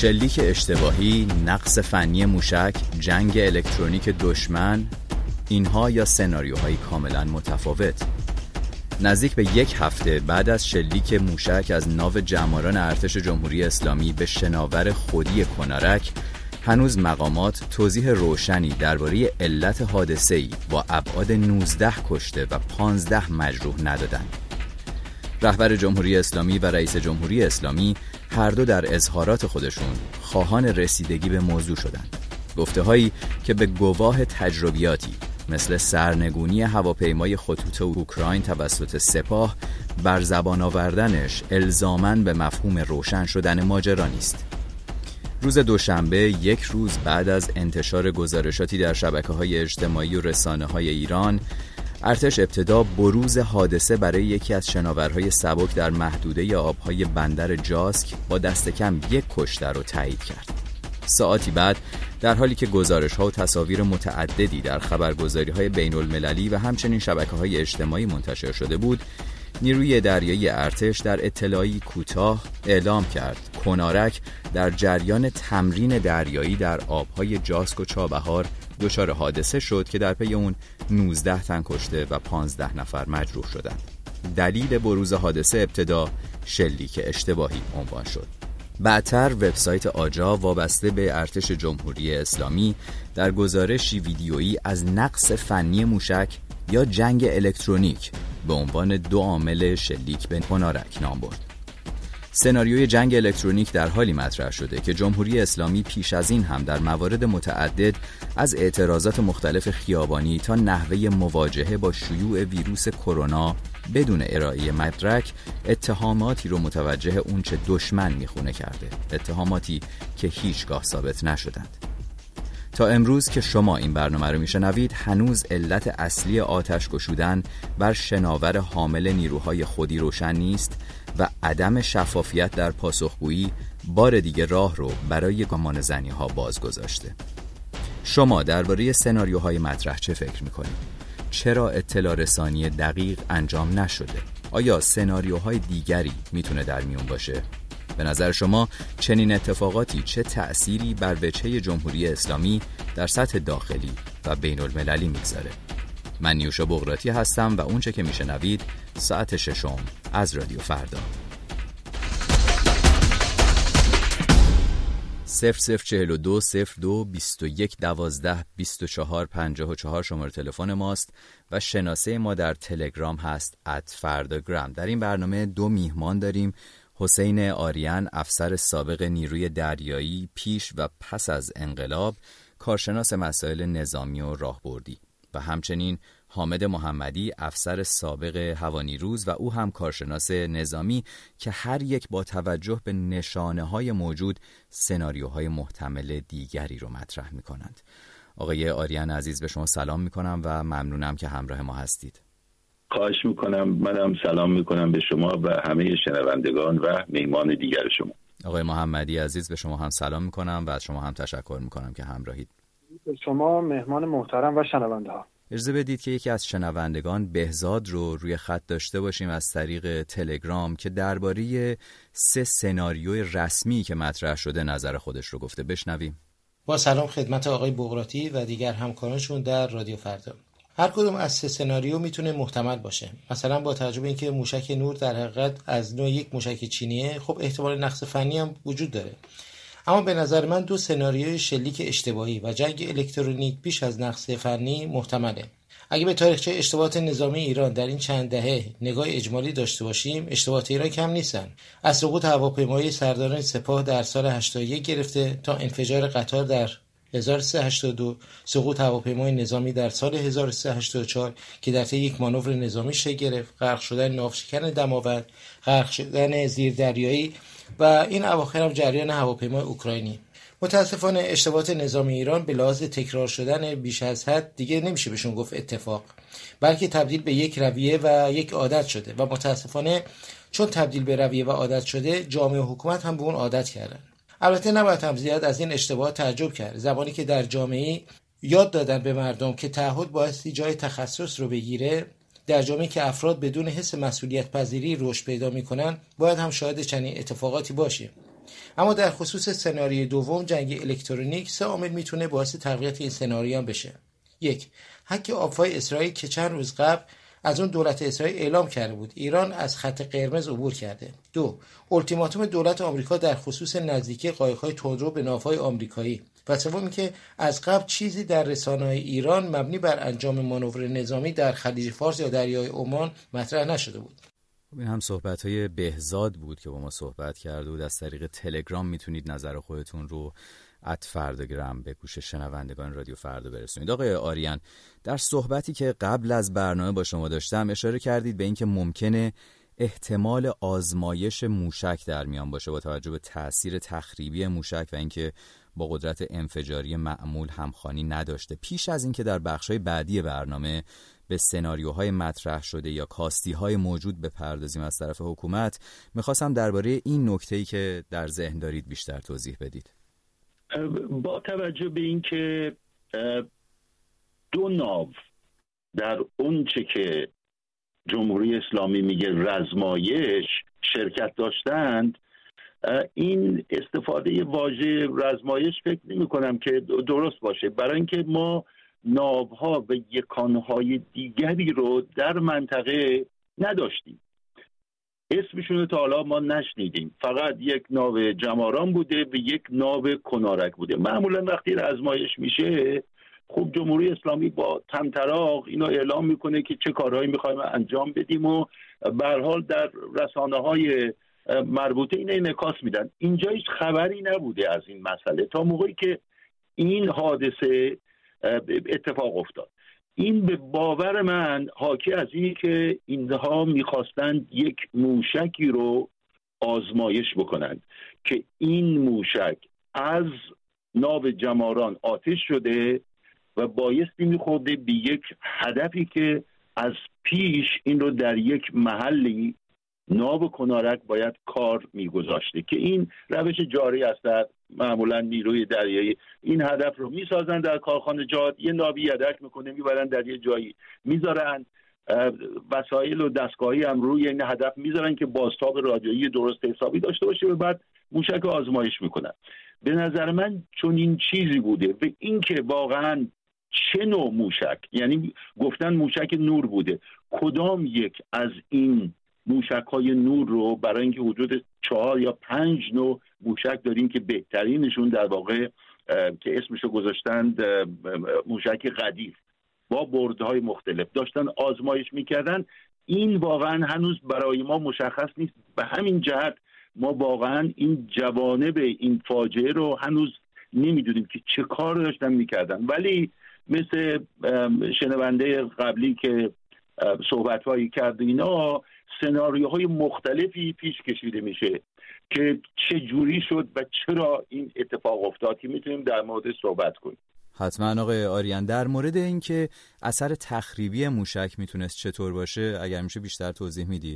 شلیک اشتباهی، نقص فنی موشک، جنگ الکترونیک دشمن، اینها یا سناریوهای کاملا متفاوت. نزدیک به یک هفته بعد از شلیک موشک از ناو جماران ارتش جمهوری اسلامی به شناور خودی کنارک، هنوز مقامات توضیح روشنی درباره علت حادثه‌ای با ابعاد 19 کشته و 15 مجروح ندادند. رهبر جمهوری اسلامی و رئیس جمهوری اسلامی هر دو در اظهارات خودشون خواهان رسیدگی به موضوع شدند. گفته‌هایی که به گواه تجربیاتی مثل سرنگونی هواپیمای خطوط اوکراین توسط سپاه بر زبان آوردنش الزاماً به مفهوم روشن شدن ماجرا نیست. روز دوشنبه، یک روز بعد از انتشار گزارشاتی در شبکه‌های اجتماعی و رسانه‌های ایران، ارتش ابتدا بروز حادثه برای یکی از شناورهای سبک در محدوده آبهای بندر جاسک با دست کم یک کشته را تایید کرد. ساعتی بعد، در حالی که گزارش‌ها و تصاویر متعددی در خبرگزاری‌های بین‌المللی و همچنین شبکه‌های اجتماعی منتشر شده بود، نیروی دریایی ارتش در اطلاعی کوتاه اعلام کرد کنارک در جریان تمرین دریایی در آبهای جاسک و چابهار دچار حادثه شد که در پی اون 19 تن کشته و 15 نفر مجروح شدند. دلیل بروز حادثه ابتدا شلیک اشتباهی عنوان شد. بعدتر وبسایت آجا وابسته به ارتش جمهوری اسلامی در گزارشی ویدیویی از نقص فنی موشک یا جنگ الکترونیک به عنوان 2 عامل شلیک به کنارک نام برد. سناریوی جنگ الکترونیک در حالی مطرح شده که جمهوری اسلامی پیش از این هم در موارد متعدد از اعتراضات مختلف خیابانی تا نحوه مواجهه با شیوع ویروس کرونا بدون ارائه مدرک اتهاماتی رو متوجه اونچه دشمن میخونه کرده، اتهاماتی که هیچگاه ثابت نشدند. تا امروز که شما این برنامه رو میشنوید، هنوز علت اصلی آتش گشودن بر شناور حامل نیروهای خودی روشن نیست و عدم شفافیت در پاسخگویی بار دیگه راه رو برای گمان زنی ها باز گذاشته. شما درباره سناریوهای مطرح چه فکر میکنید؟ چرا اطلاع رسانی دقیق انجام نشده؟ آیا سناریوهای دیگری میتونه در میون باشه؟ به نظر شما چنین اتفاقاتی چه تأثیری بر وجهه جمهوری اسلامی در سطح داخلی و بین المللی میگذاره؟ من نیوشا بغراتی هستم و اونچه که میشنوید ساعت 6 از رادیو فردا. 0042 02 21 12 24 54 شماره تلفن ماست و شناسه ما در تلگرام هست @فرdagram. در این برنامه 2 میهمان داریم: حسین آریان، افسر سابق نیروی دریایی پیش و پس از انقلاب، کارشناس مسائل نظامی و راهبردی، و همچنین حامد محمدی، افسر سابق هوانیروز و او هم کارشناس نظامی که هر یک با توجه به نشانه‌های موجود سناریوهای محتمل دیگری رو مطرح می‌کنند. آقای آریان عزیز، به شما سلام می‌کنم و ممنونم که همراه ما هستید. خواهش میکنم. منم سلام میکنم به شما و همه شنوندگان و میهمان دیگر شما. آقای محمدی عزیز، به شما هم سلام میکنم و از شما هم تشکر میکنم که همراهید. به شما مهمان محترم و شنونده ها. اجازه بدید که یکی از شنوندگان، بهزاد، رو روی خط داشته باشیم از طریق تلگرام که درباره 3 سناریوی رسمی که مطرح شده نظر خودش رو گفته. بشنویم. با سلام خدمت آقای بغراتی و دیگر همکارانشون در رادیو فردا. هر کدوم از 3 سناریو میتونه محتمل باشه. مثلا با توجه به اینکه موشک نور در حقیقت از نوع یک موشک چینیه، خب احتمال نقص فنی هم وجود داره. اما به نظر من 2 سناریوی شلیک اشتباهی و جنگ الکترونیک بیش از نقص فنی محتمله. اگه به تاریخچه اشتباهات نظامی ایران در این چند دهه نگاه اجمالی داشته باشیم، اشتباهات ایران کم نیستن. از سقوط هواپیمای سرداران سپاه در سال 81 گرفته تا انفجار قطار در 1382، سقوط هواپیمای نظامی در سال 1384 که در طی یک مانور نظامی شکل گرفت، غرق شدن ناوشکن دماوند، غرق شدن زیردریایی و این اواخر هم جریان هواپیمای اوکراینی. متاسفانه اشتباهات نظامی ایران به لحاظ تکرار شدن بیش از حد دیگه نمیشه بهشون گفت اتفاق، بلکه تبدیل به یک رویه و یک عادت شده و متاسفانه چون تبدیل به رویه و عادت شده، جامعه و حکومت هم به اون عادت کردن. البته نباید هم زیاد از این اشتباهات تعجب کرد. زمانی که در جامعه یاد دادن به مردم که تعهد بایستی جای تخصص رو بگیره، در جامعه که افراد بدون حس مسئولیت پذیری رشد پیدا میکنن، باید هم شاهد چنین اتفاقاتی باشیم. اما در خصوص سناریوی دوم جنگ الکترونیک 3 عامل میتونه باعث تقویت این سناریو هم بشه. 1. حک آب‌های اسرائیل که چند روز قبل از اون دولت اسرائیل اعلام کرده بود ایران از خط قرمز عبور کرده. 2. التیماتوم دولت آمریکا در خصوص نزدیکی قایق‌های تندرو به ناوهای آمریکایی. و سوم که از قبل چیزی در رسانه‌های ایران مبنی بر انجام مانور نظامی در خلیج فارس یا دریای عمان مطرح نشده بود. این هم صحبت‌های بهزاد بود که با ما صحبت کرده بود. از طریق تلگرام میتونید نظر خودتون رو @فرداگرام به گوش شنوندگان رادیو فردا برسونید. آقای آریان، در صحبتی که قبل از برنامه با شما داشتم اشاره کردید به اینکه ممکنه احتمال آزمایش موشک در میان باشه با توجه به تأثیر تخریبی موشک و اینکه با قدرت انفجاری معمول همخوانی نداشته. پیش از اینکه در بخش‌های بعدی برنامه به سناریوهای مطرح شده یا کاستی‌های موجود بپردازیم از طرف حکومت، می‌خواستم درباره این نکته‌ای که در ذهن دارید بیشتر توضیح بدید. با توجه به اینکه 2 ناو در اونچه که جمهوری اسلامی میگه رزمایش شرکت داشتند، این استفاده واژه رزمایش فکر نمی کنم که درست باشه، برای اینکه ما ناوها و یکانهای دیگری رو در منطقه نداشتیم. اسمشون رو تا حالا ما نشنیدیم. فقط یک ناو جماران بوده و یک ناو کنارک بوده. معمولا وقتی آزمایش میشه، خب جمهوری اسلامی با طمطراق اینو اعلام میکنه که چه کارهایی میخوایم انجام بدیم و به هر حال در رسانه‌های مربوطه این انعکاس میدن. اینجا هیچ خبری نبوده از این مسئله تا موقعی که این حادثه اتفاق افتاد. این به باور من حاکی از اینی که اینها میخواستند یک موشکی رو آزمایش بکنند که این موشک از ناو جماران آتش شده و بایستی میخورده به یک هدفی که از پیش این رو در یک محلی ناو کنارک باید کار میگذاشته که این روش جاری است. در معمولا نیروی دریایی این هدف رو میسازن در کارخانجات، یه ناوی یدک میکنه میبرن در یه جایی میذارن، وسایل و دستگاهی هم روی این هدف میذارن که بازتاب رادیویی درست حسابی داشته باشه و بعد موشک آزمایش میکنن. به نظر من چون این چیزی بوده و این که واقعا چه نوع موشک، یعنی گفتن موشک نور بوده، کدام یک از این موشک‌های نور رو، برای اینکه حدود 4 یا 5 نوع موشک داریم که بهترینشون در واقع که اسمشو گذاشتند موشک قدیر با بردهای مختلف داشتن آزمایش میکردن، این واقعا هنوز برای ما مشخص نیست. به همین جهت ما واقعا این جوانب این فاجعه رو هنوز نمیدونیم که چه کار داشتن میکردن. ولی مثل شنونده قبلی که صحبت‌هایی کرد، اینا سناریوهای مختلفی پیش کشیده میشه که چه جوری شد و چرا این اتفاق افتاد که میتونیم در مورد صحبت کنیم. حتما آقای آریان، در مورد این که اثر تخریبی موشک میتونست چطور باشه اگر میشه بیشتر توضیح میدید؟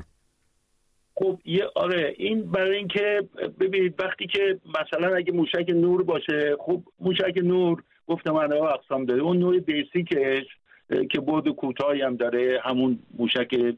خب این برای اینکه ببینید وقتی که مثلا اگه موشک نور باشه، خب موشک نور گفتم انواع اقسام داره. اون نوع بیسیکش که بعد کوتاهی هم داره همون موشک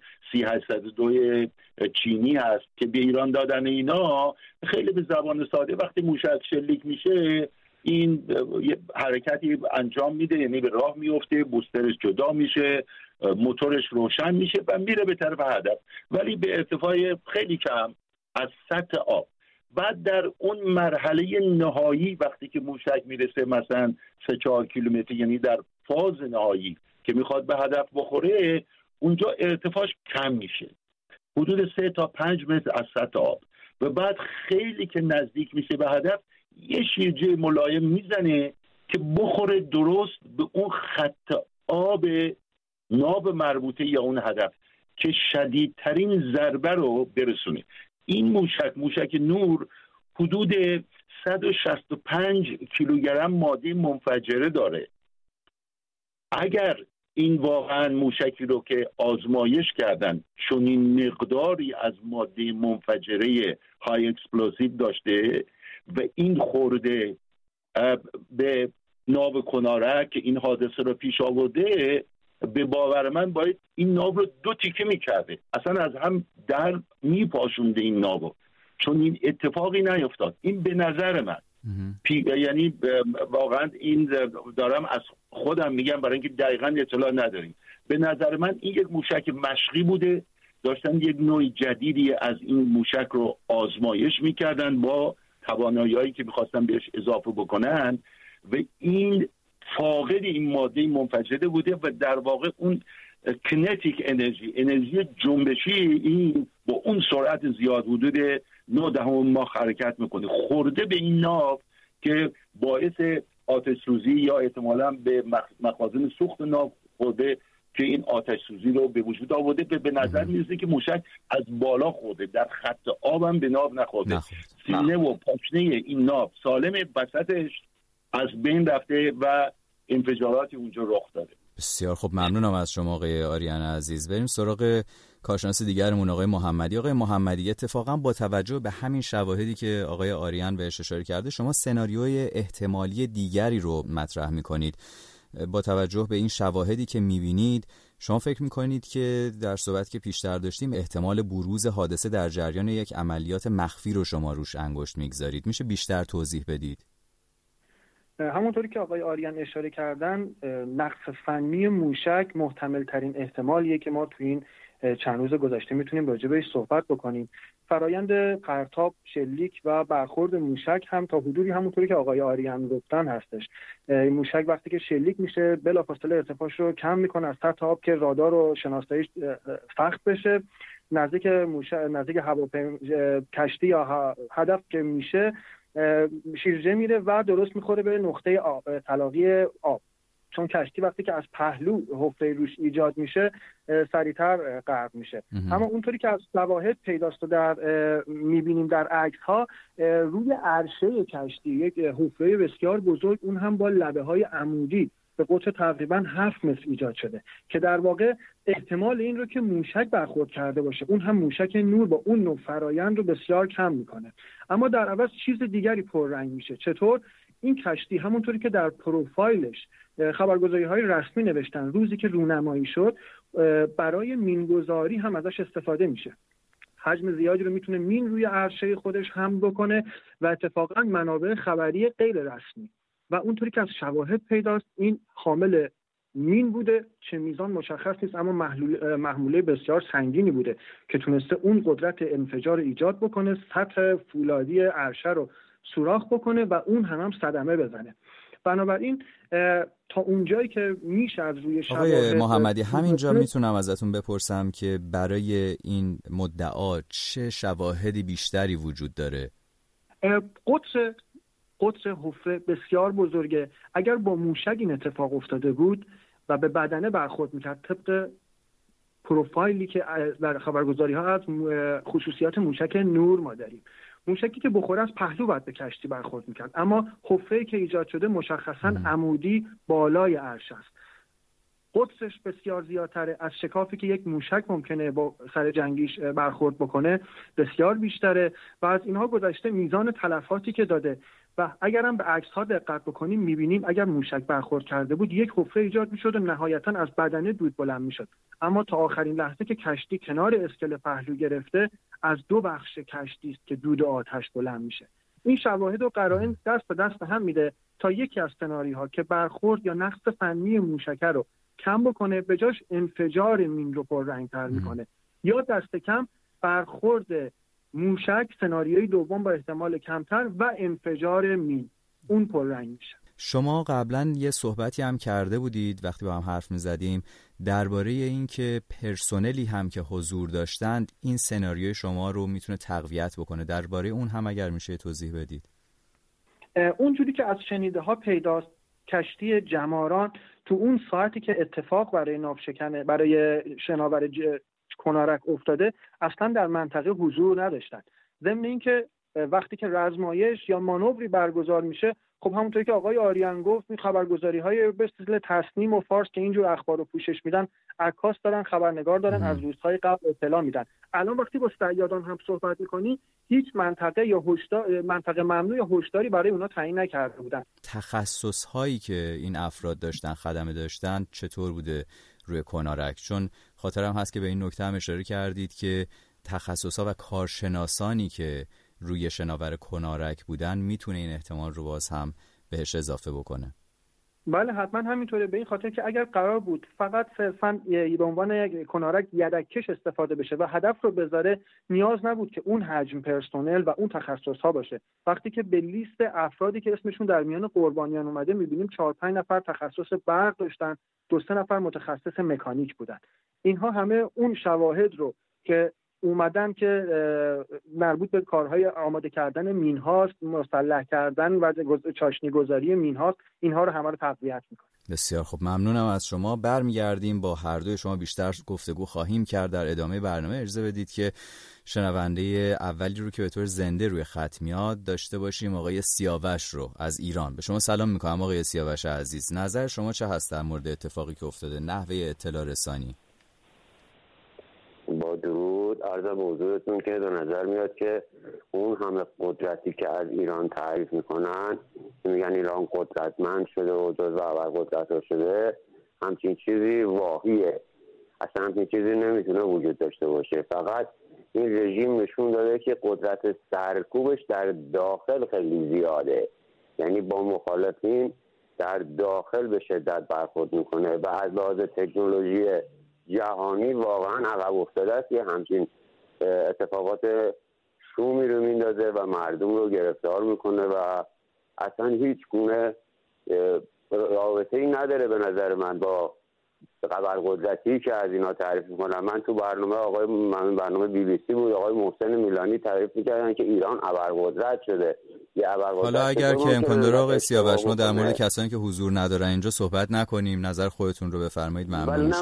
3802 چینی هست که به ایران دادن. اینا خیلی به زبان ساده وقتی موشک شلیک میشه این حرکتی انجام میده، یعنی به راه میفته، بوسترش جدا میشه، موتورش روشن میشه و میره به طرف هدف، ولی به ارتفاع خیلی کم از سطح آب. بعد در اون مرحله نهایی وقتی که موشک میرسه مثلا 3-4 کیلومتر، یعنی در فاز نهایی که میخواد به هدف بخوره، اونجا ارتفاعش کم میشه، حدود 3 تا 5 متر از سطح آب، و بعد خیلی که نزدیک میشه به هدف یه شیرجه ملایم میزنه که بخوره درست به اون خط آب ناو مربوطه یا اون هدف که شدیدترین ضربه رو برسونه. این موشک نور حدود 165 کیلوگرم ماده منفجره داره. اگر این واقعا موشکی رو که آزمایش کردن چون این مقداری از ماده منفجره های اکسپلوزیو داشته و این خورده به ناو کنارک که این حادثه رو پیش آورده، به باور من باید این ناو رو 2 تیکه میکرده، اصلا از هم در میپاشونده این ناو. چون این اتفاقی نیفتاد. این به نظر من یعنی واقعا این دارم از خودم میگم برای اینکه دقیقاً اطلاع نداریم، به نظر من این یک موشک مشقی بوده، داشتن یک نوع جدیدی از این موشک رو آزمایش میکردن با توانایی‌هایی که میخواستن بهش اضافه بکنن و این فاقد این ماده منفجره بوده و در واقع اون کنتیک انرژی جنبشی این با اون سرعت زیاد حدود 9 ماخ حرکت میکنه، خورده به این ناو که باعث آتش سوزی یا احتمالاً به مخازن سوخت ناو خورده که این آتش سوزی رو به وجود آورده. به نظر میرسه که موشک از بالا خورده، در خط آب هم به ناو نخورده. سینه و پاشنه این ناو سالم، وسطش از بین رفته و انفجاراتی اونجا رخ داده. بسیار خب، ممنونم از شما آقای آریان عزیز. بریم سراغ کارشناس دیگرمون آقای محمدی. آقای محمدی، اتفاقا با توجه به همین شواهدی که آقای آریان بهش اشاره کرده، شما سناریوی احتمالی دیگری رو مطرح می‌کنید. با توجه به این شواهدی که می‌بینید، شما فکر می‌کنید که در صحبت که پیشتر داشتیم احتمال بروز حادثه در جریان یک عملیات مخفی رو شما روش انگشت می‌گذارید. میشه بیشتر توضیح بدید؟ همونطوری که آقای آریان اشاره کردن، نقص فنی موشک محتمل ترین احتمالیه که ما تو این چند روز گذشته میتونیم راجع بهش صحبت بکنیم. فرایند پرتاب، شلیک و برخورد موشک هم تا حدودی همونطوری که آقای آریان گفتن هستش. موشک وقتی که شلیک میشه بلافاصله ارتفاعش رو کم میکنه از سطح آب که رادار و شناساییش سخت بشه. نزدیک کشتی یا هدف که میشه شیرجه میره و درست میخوره به نقطه تلاقی آب، چون کشتی وقتی که از پهلو حفره روش ایجاد میشه سریعتر غرق میشه. اما اونطوری که از شواهد پیداست و در میبینیم در عکس ها، روی عرشه کشتی یک حفره بسیار بزرگ، اون هم با لبه های عمودی به قطر تقریبا 7 متر ایجاد شده که در واقع احتمال این رو که موشک برخورد کرده باشه، اون هم موشک نور، با اون نوع فرایند رو بسیار کم میکنه. اما در عوض چیز دیگری پررنگ میشه. چطور؟ این کشتی همونطوری که در پروفایلش خبرگزاری‌های رسمی نوشتن، روزی که رونمایی شد برای مینگذاری هم ازش استفاده میشه. حجم زیادی رو میتونه مین روی عرشه خودش حمل بکنه و اتفاقا منابع خبری غیر رسمی و اونطوری که از شواهد پیداست این حامل مین بوده، چه میزان مشخص نیست، اما محموله بسیار سنگینی بوده که تونسته اون قدرت انفجار ایجاد بکنه، سطح فولادی عرشه رو سوراخ بکنه و اون هم صدمه بزنه. بنابراین تا اونجایی که میشه از روی شواهد. آقای محمدی، همینجا میتونم ازتون بپرسم که برای این مدعا چه شواهدی بیشتری وجود داره؟ قطر حفره بسیار بزرگه. اگر با موشک این اتفاق افتاده بود و به بدنه برخورد میکرد، طبق پروفایلی که در خبرگزاری ها از خصوصیات موشک نور ما داریم، موشکی که بخوره از پهلو باید به کشتی برخورد میکرد، اما حفره‌ای که ایجاد شده مشخصاً عمودی بالای عرشه است. قطرش بسیار زیادتره از شکافی که یک موشک ممکنه با سر جنگیش برخورد بکنه بسیار بیشتره و از اینها گذشته میزان تلفاتی که داده. و اگرم به عکس ها دقت بکنیم میبینیم اگر موشک برخورد کرده بود یک حفره ایجاد میشد و نهایتا از بدنه دود بلند میشد، اما تا آخرین لحظه که کشتی کنار اسکله پهلو گرفته از 2 بخش کشتی است که دود آتش بلند میشه. این شواهد و قرائن دست به دست هم میده تا یکی از سناریوها که برخورد یا نقص فنی موشک رو کم بکنه، به جاش انفجار مین رو پررنگ‌تر میکنه، یا دست کم برخورد موشک سناریوی دوم با احتمال کمتر و انفجار مین اون پررنگ میشه. شما قبلا یه صحبتی هم کرده بودید وقتی با هم حرف میزدیم درباره این که پرسنلی هم که حضور داشتند این سناریوی شما رو میتونه تقویت بکنه. درباره اون هم اگر میشه توضیح بدید. اونجوری که از شنیده ها پیداست، کشتی جماران تو اون ساعتی که اتفاق برای شناور کنارک افتاده اصلا در منطقه حضور نداشتن. ضمن اینکه وقتی که رزمایش یا مانوری برگزار میشه، خب همونطوری که آقای آریان گفت، این خبرگزاری‌های به اصطلاح تصنیم و فارس که اینجور اخبار رو پوشش میدن، عکاس دارن، خبرنگار دارن، از روزهای قبل اطلاع میدن. الان وقتی با صیادان هم صحبت میکنی هیچ منطقه یا منطقه ممنوع یا هشداری برای اونا تعیین نکرده بودن. تخصص هایی که این افراد داشتن، خدمه داشتن، چطور بوده روی کنارک؟ چون خاطرم هست که به این نکته هم اشاره کردید که تخصص ها و کارشناسانی که روی شناور کنارک بودن میتونه این احتمال رو باز هم بهش اضافه بکنه؟ بله حتما همینطوره، به این خاطر که اگر قرار بود فقط صرفاً به عنوان یک کنارک یدک‌کش استفاده بشه و هدف رو بذاره، نیاز نبود که اون حجم پرسنل و اون تخصص‌ها باشه. وقتی که به لیست افرادی که اسمشون در میان قربانیان اومده می‌بینیم 4-5 نفر تخصص برق داشتن، 2-3 نفر متخصص مکانیک بودن. اینها همه اون شواهد رو که اومدن که مربوط به کارهای آماده کردن مین‌هاست، مسلح کردن و چاشنی گذاری مین‌هاست، اینها رو همه رو تقویت میکنه. بسیار خب، ممنونم از شما. برمیگردیم با هر دوی شما بیشتر گفتگو خواهیم کرد در ادامه برنامه. اجازه بدید که شنونده اولی رو که به طور زنده روی خط میاد داشته باشیم، آقای سیاوش رو از ایران. به شما سلام میکنم آقای سیاوش عزیز. نظر شما چه هست در مورد اتفاقی که افتاده، نحوه اطلاع رسانی؟ با درود عرض به حضورتون که به نظر میاد که اون همه قدرتی که از ایران تعریف میکنن، میگن ایران قدرتمند شده و جزو ابرقدرت‌ها شده، همچین چیزی واهیه. اصلا همچین چیزی نمیتونه وجود داشته باشه. فقط این رژیم نشون داده که قدرت سرکوبش در داخل خیلی زیاده، یعنی با مخالفین در داخل به شدت برخورد میکنه و از لحاظ تکنولوژی جهانی واقعا عقب افتاده است. یه همچین اتفاقات شومی رو میندازه و مردم رو گرفتار میکنه و اصلا هیچ گونه رابطه‌ای نداره به نظر من با ابرقدرتی که از اینا تعریف میکنن. من تو برنامه BBC بود، آقای محسن میلانی تعریف میکردن که ایران ابرقدرت شده. حالا اگر که امکان داره آقای سیاوش ما در مورد کسانی که حضور ندارن اینجا صحبت نکنیم، نظر خودتون رو بفرمایید ممنون میشم.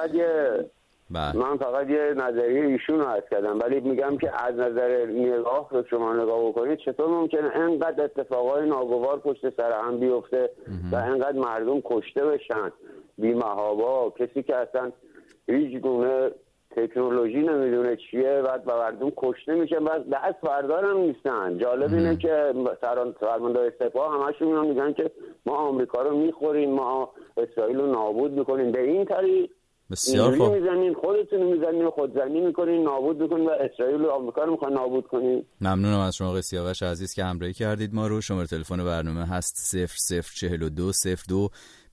من فقط یه نظریه ایشون رو عرض کردم، ولی میگم که از نظر نگاه رو شما نگاه بکنید چطور ممکنه انقدر اتفاقای ناگوار پشت سر هم بیفته و انقدر مردم کشته بشن بی محابا، کسی که اصلا هیچ گونه تکنولوژی نمیدونه چیه و مردم کشته میشن و دست بردار هم نیستن. جالب اینه که فرماندار سپاه همشون میگن که ما آمریکا رو میخوریم، ما اسرائیل رو نابود میکنیم. به این طریق بسیار خوب میزنین، خودتون میزنین، خودزنی میکنین، نابود میکنین و اسرائیل و آمریکا رو میخوان نابود کنین. ممنونم از شما آقای سیاوش عزیز که همراهی کردید ما رو. شماره تلفن برنامه هست 004202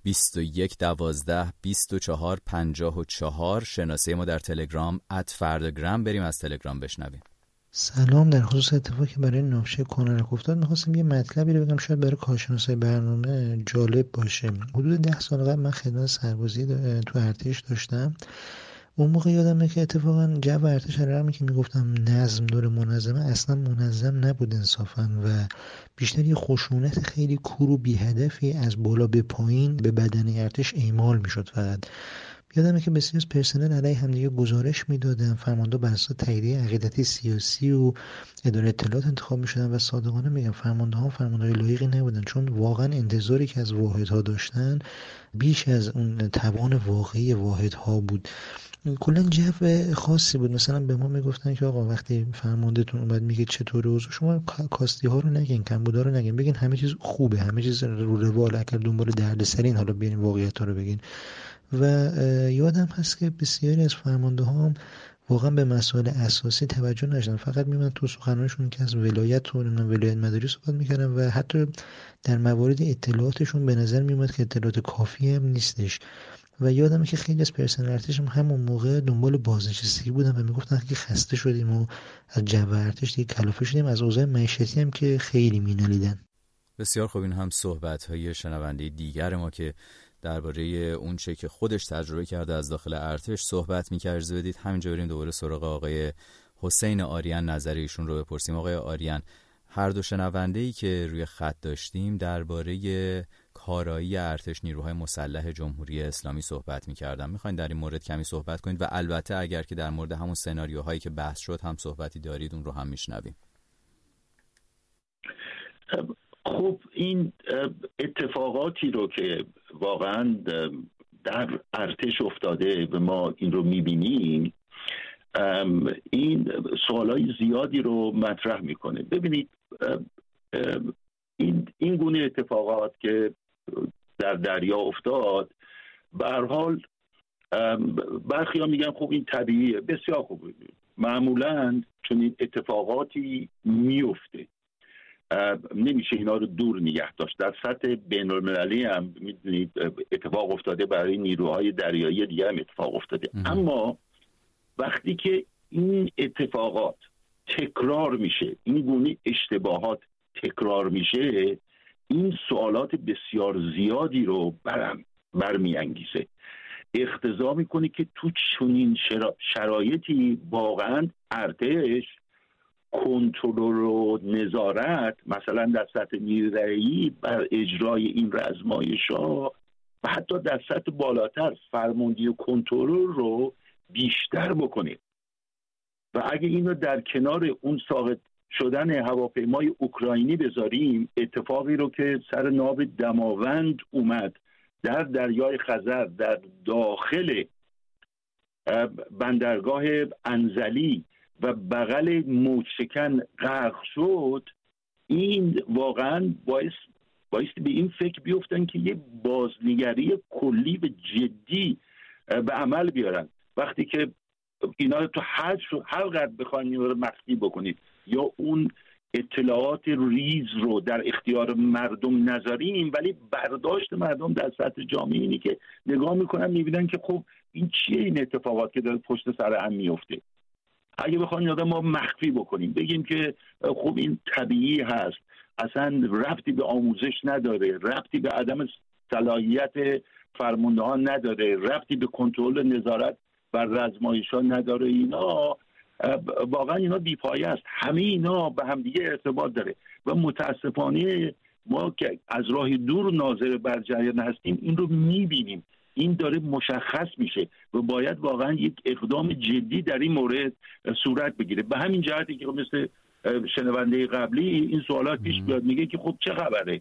21 12 24 54. شناسه ما در تلگرام @فرداگرام. بریم از تلگرام بشنویم. سلام، در خصوص اتفاقی که برای ناوچه کنارک افتاد میخواستم یه مطلبی رو بگم، شاید برای کارشناسای برنامه جالب باشه. حدود 10 سال قبل من خدمت سربازی تو ارتش داشتم. اون موقع یادمه که اتفاقا جو ارتش رمی که میگفتم نظم داره منظمه، اصلا منظم نبود انصافا و بیشتر یه خشونت خیلی کور و بی‌هدفی از بالا به پایین به بدن ارتش اعمال میشد. فقط یادمه که بسیار از پرسنل علیه همدیگه گزارش میدادن، فرماندا بر اساس تاییدیه عقیدتی سیاسی و اداره اطلاعات انتخاب میشدن و صادقانه میگم فرماندهان فرماندهای لایقی نبودن، چون واقعا انتظاری که از واحدها داشتن بیش از اون توان واقعی واحدها بود. کلا جو خاصی بود. مثلا به ما میگفتن که آقا وقتی فرماندهتون اومد میگه چطوره اوضاع، شما کاستی ها رو نگین، کمبودا رو نگین، بگین همه چیز خوبه، همه چیز رو روال، اگر دنبال دردسرین حالا بیارین واقعیت ها رو بگین. و یادم هست که بسیاری از فرمانده ها هم واقعا به مسائل اساسی توجه نشدن، فقط میمونن تو سخنانشون که از ولایت و ولایت مداری صحبت میکردن و حتی در موارد اطلاعاتشون به نظر میومد که اطلاعات کافی هم نیستش. و یادمه که خیلی از پرسنل ارتش هم همون موقع دنبال بازنشستگی بودن و میگفتن که خسته شدیم و از جو ارتش دیگه کلافه شدیم، از اوضاع معیشتی هم که خیلی مینالیدن. بسیار خوب. این هم صحبت‌های شنونده دیگر ما که درباره اون چه که خودش تجربه کرده از داخل ارتش صحبت می‌کرد. اجازه بدید همینجا بریم دوباره سراغ آقای حسین آریان، نظر ایشون رو بپرسیم. آقای آریان، هر دو شنونده‌ای که روی خط داشتیم درباره کارایی ارتش نیروهای مسلح جمهوری اسلامی صحبت می‌کردن. می‌خواید در این مورد کمی صحبت کنید و البته اگر که در مورد همون سناریوهایی که بحث شد هم صحبتی دارید اون رو هم میشنویم. خب این اتفاقاتی رو که واقعا در ارتش افتاده و ما این رو می‌بینیم، این سوالای زیادی رو مطرح میکنه. ببینید این گونه اتفاقات که در دریا افتاد، به هر حال برخی ها میگن خب این طبیعیه، بسیار خوب، معمولاً چون این اتفاقاتی میفته، نمیشه اینا رو دور نگه داشت. در سطح بین المللی هم میدونید اتفاق افتاده، برای نیروهای دریایی دیگه هم اتفاق افتاده. اما وقتی که این اتفاقات تکرار میشه، این گونه اشتباهات تکرار میشه، این سوالات بسیار زیادی رو برمیانگیزه، اقتضا میکنه که تو چنین شرایطی واقعا ارتش کنترل و نظارت مثلا در سطح نیرویی بر اجرای این رزمایش‌ها و حتی در سطح بالاتر فرماندهی و کنترل رو بیشتر بکنه. و اگه اینو در کنار اون ساقط شدن هواپیمای اوکراینی بذاریم، اتفاقی رو که سر ناو دماوند اومد در دریای خزر در داخل بندرگاه انزلی و بغل موج‌شکن غرق شد، این واقعا باعث به این فکر بیفتن که یه بازنگری کلی و جدی به عمل بیارن. وقتی که اینا رو تو هر قدر بخواین اینا رو مخفی بکنید یا اون اطلاعات ریز رو در اختیار مردم نذاریم، ولی برداشت مردم در سطح جامعه اینی که نگاه میکنن میبینن که خب این چیه این اتفاقات که داره پشت سر هم میفته. اگه بخوایم آدم ما مخفی بکنیم، بگیم که خب این طبیعی هست، اصلا ربطی به آموزش نداره، ربطی به عدم صلاحیت فرماندهان نداره، ربطی به کنترل نظارت بر رزمایش‌ها نداره، اینا واقعا اینا بی‌پایه است. همه اینا به هم دیگه ارتباط داره و متاسفانه ما که از راه دور ناظر بر جریان هستیم این رو می‌بینیم، این داره مشخص میشه و باید واقعا یک اقدام جدی در این مورد صورت بگیره. به همین جهتی که مثل شنونده قبلی این سوالات پیش بیاد، میگه که خب چه خبره،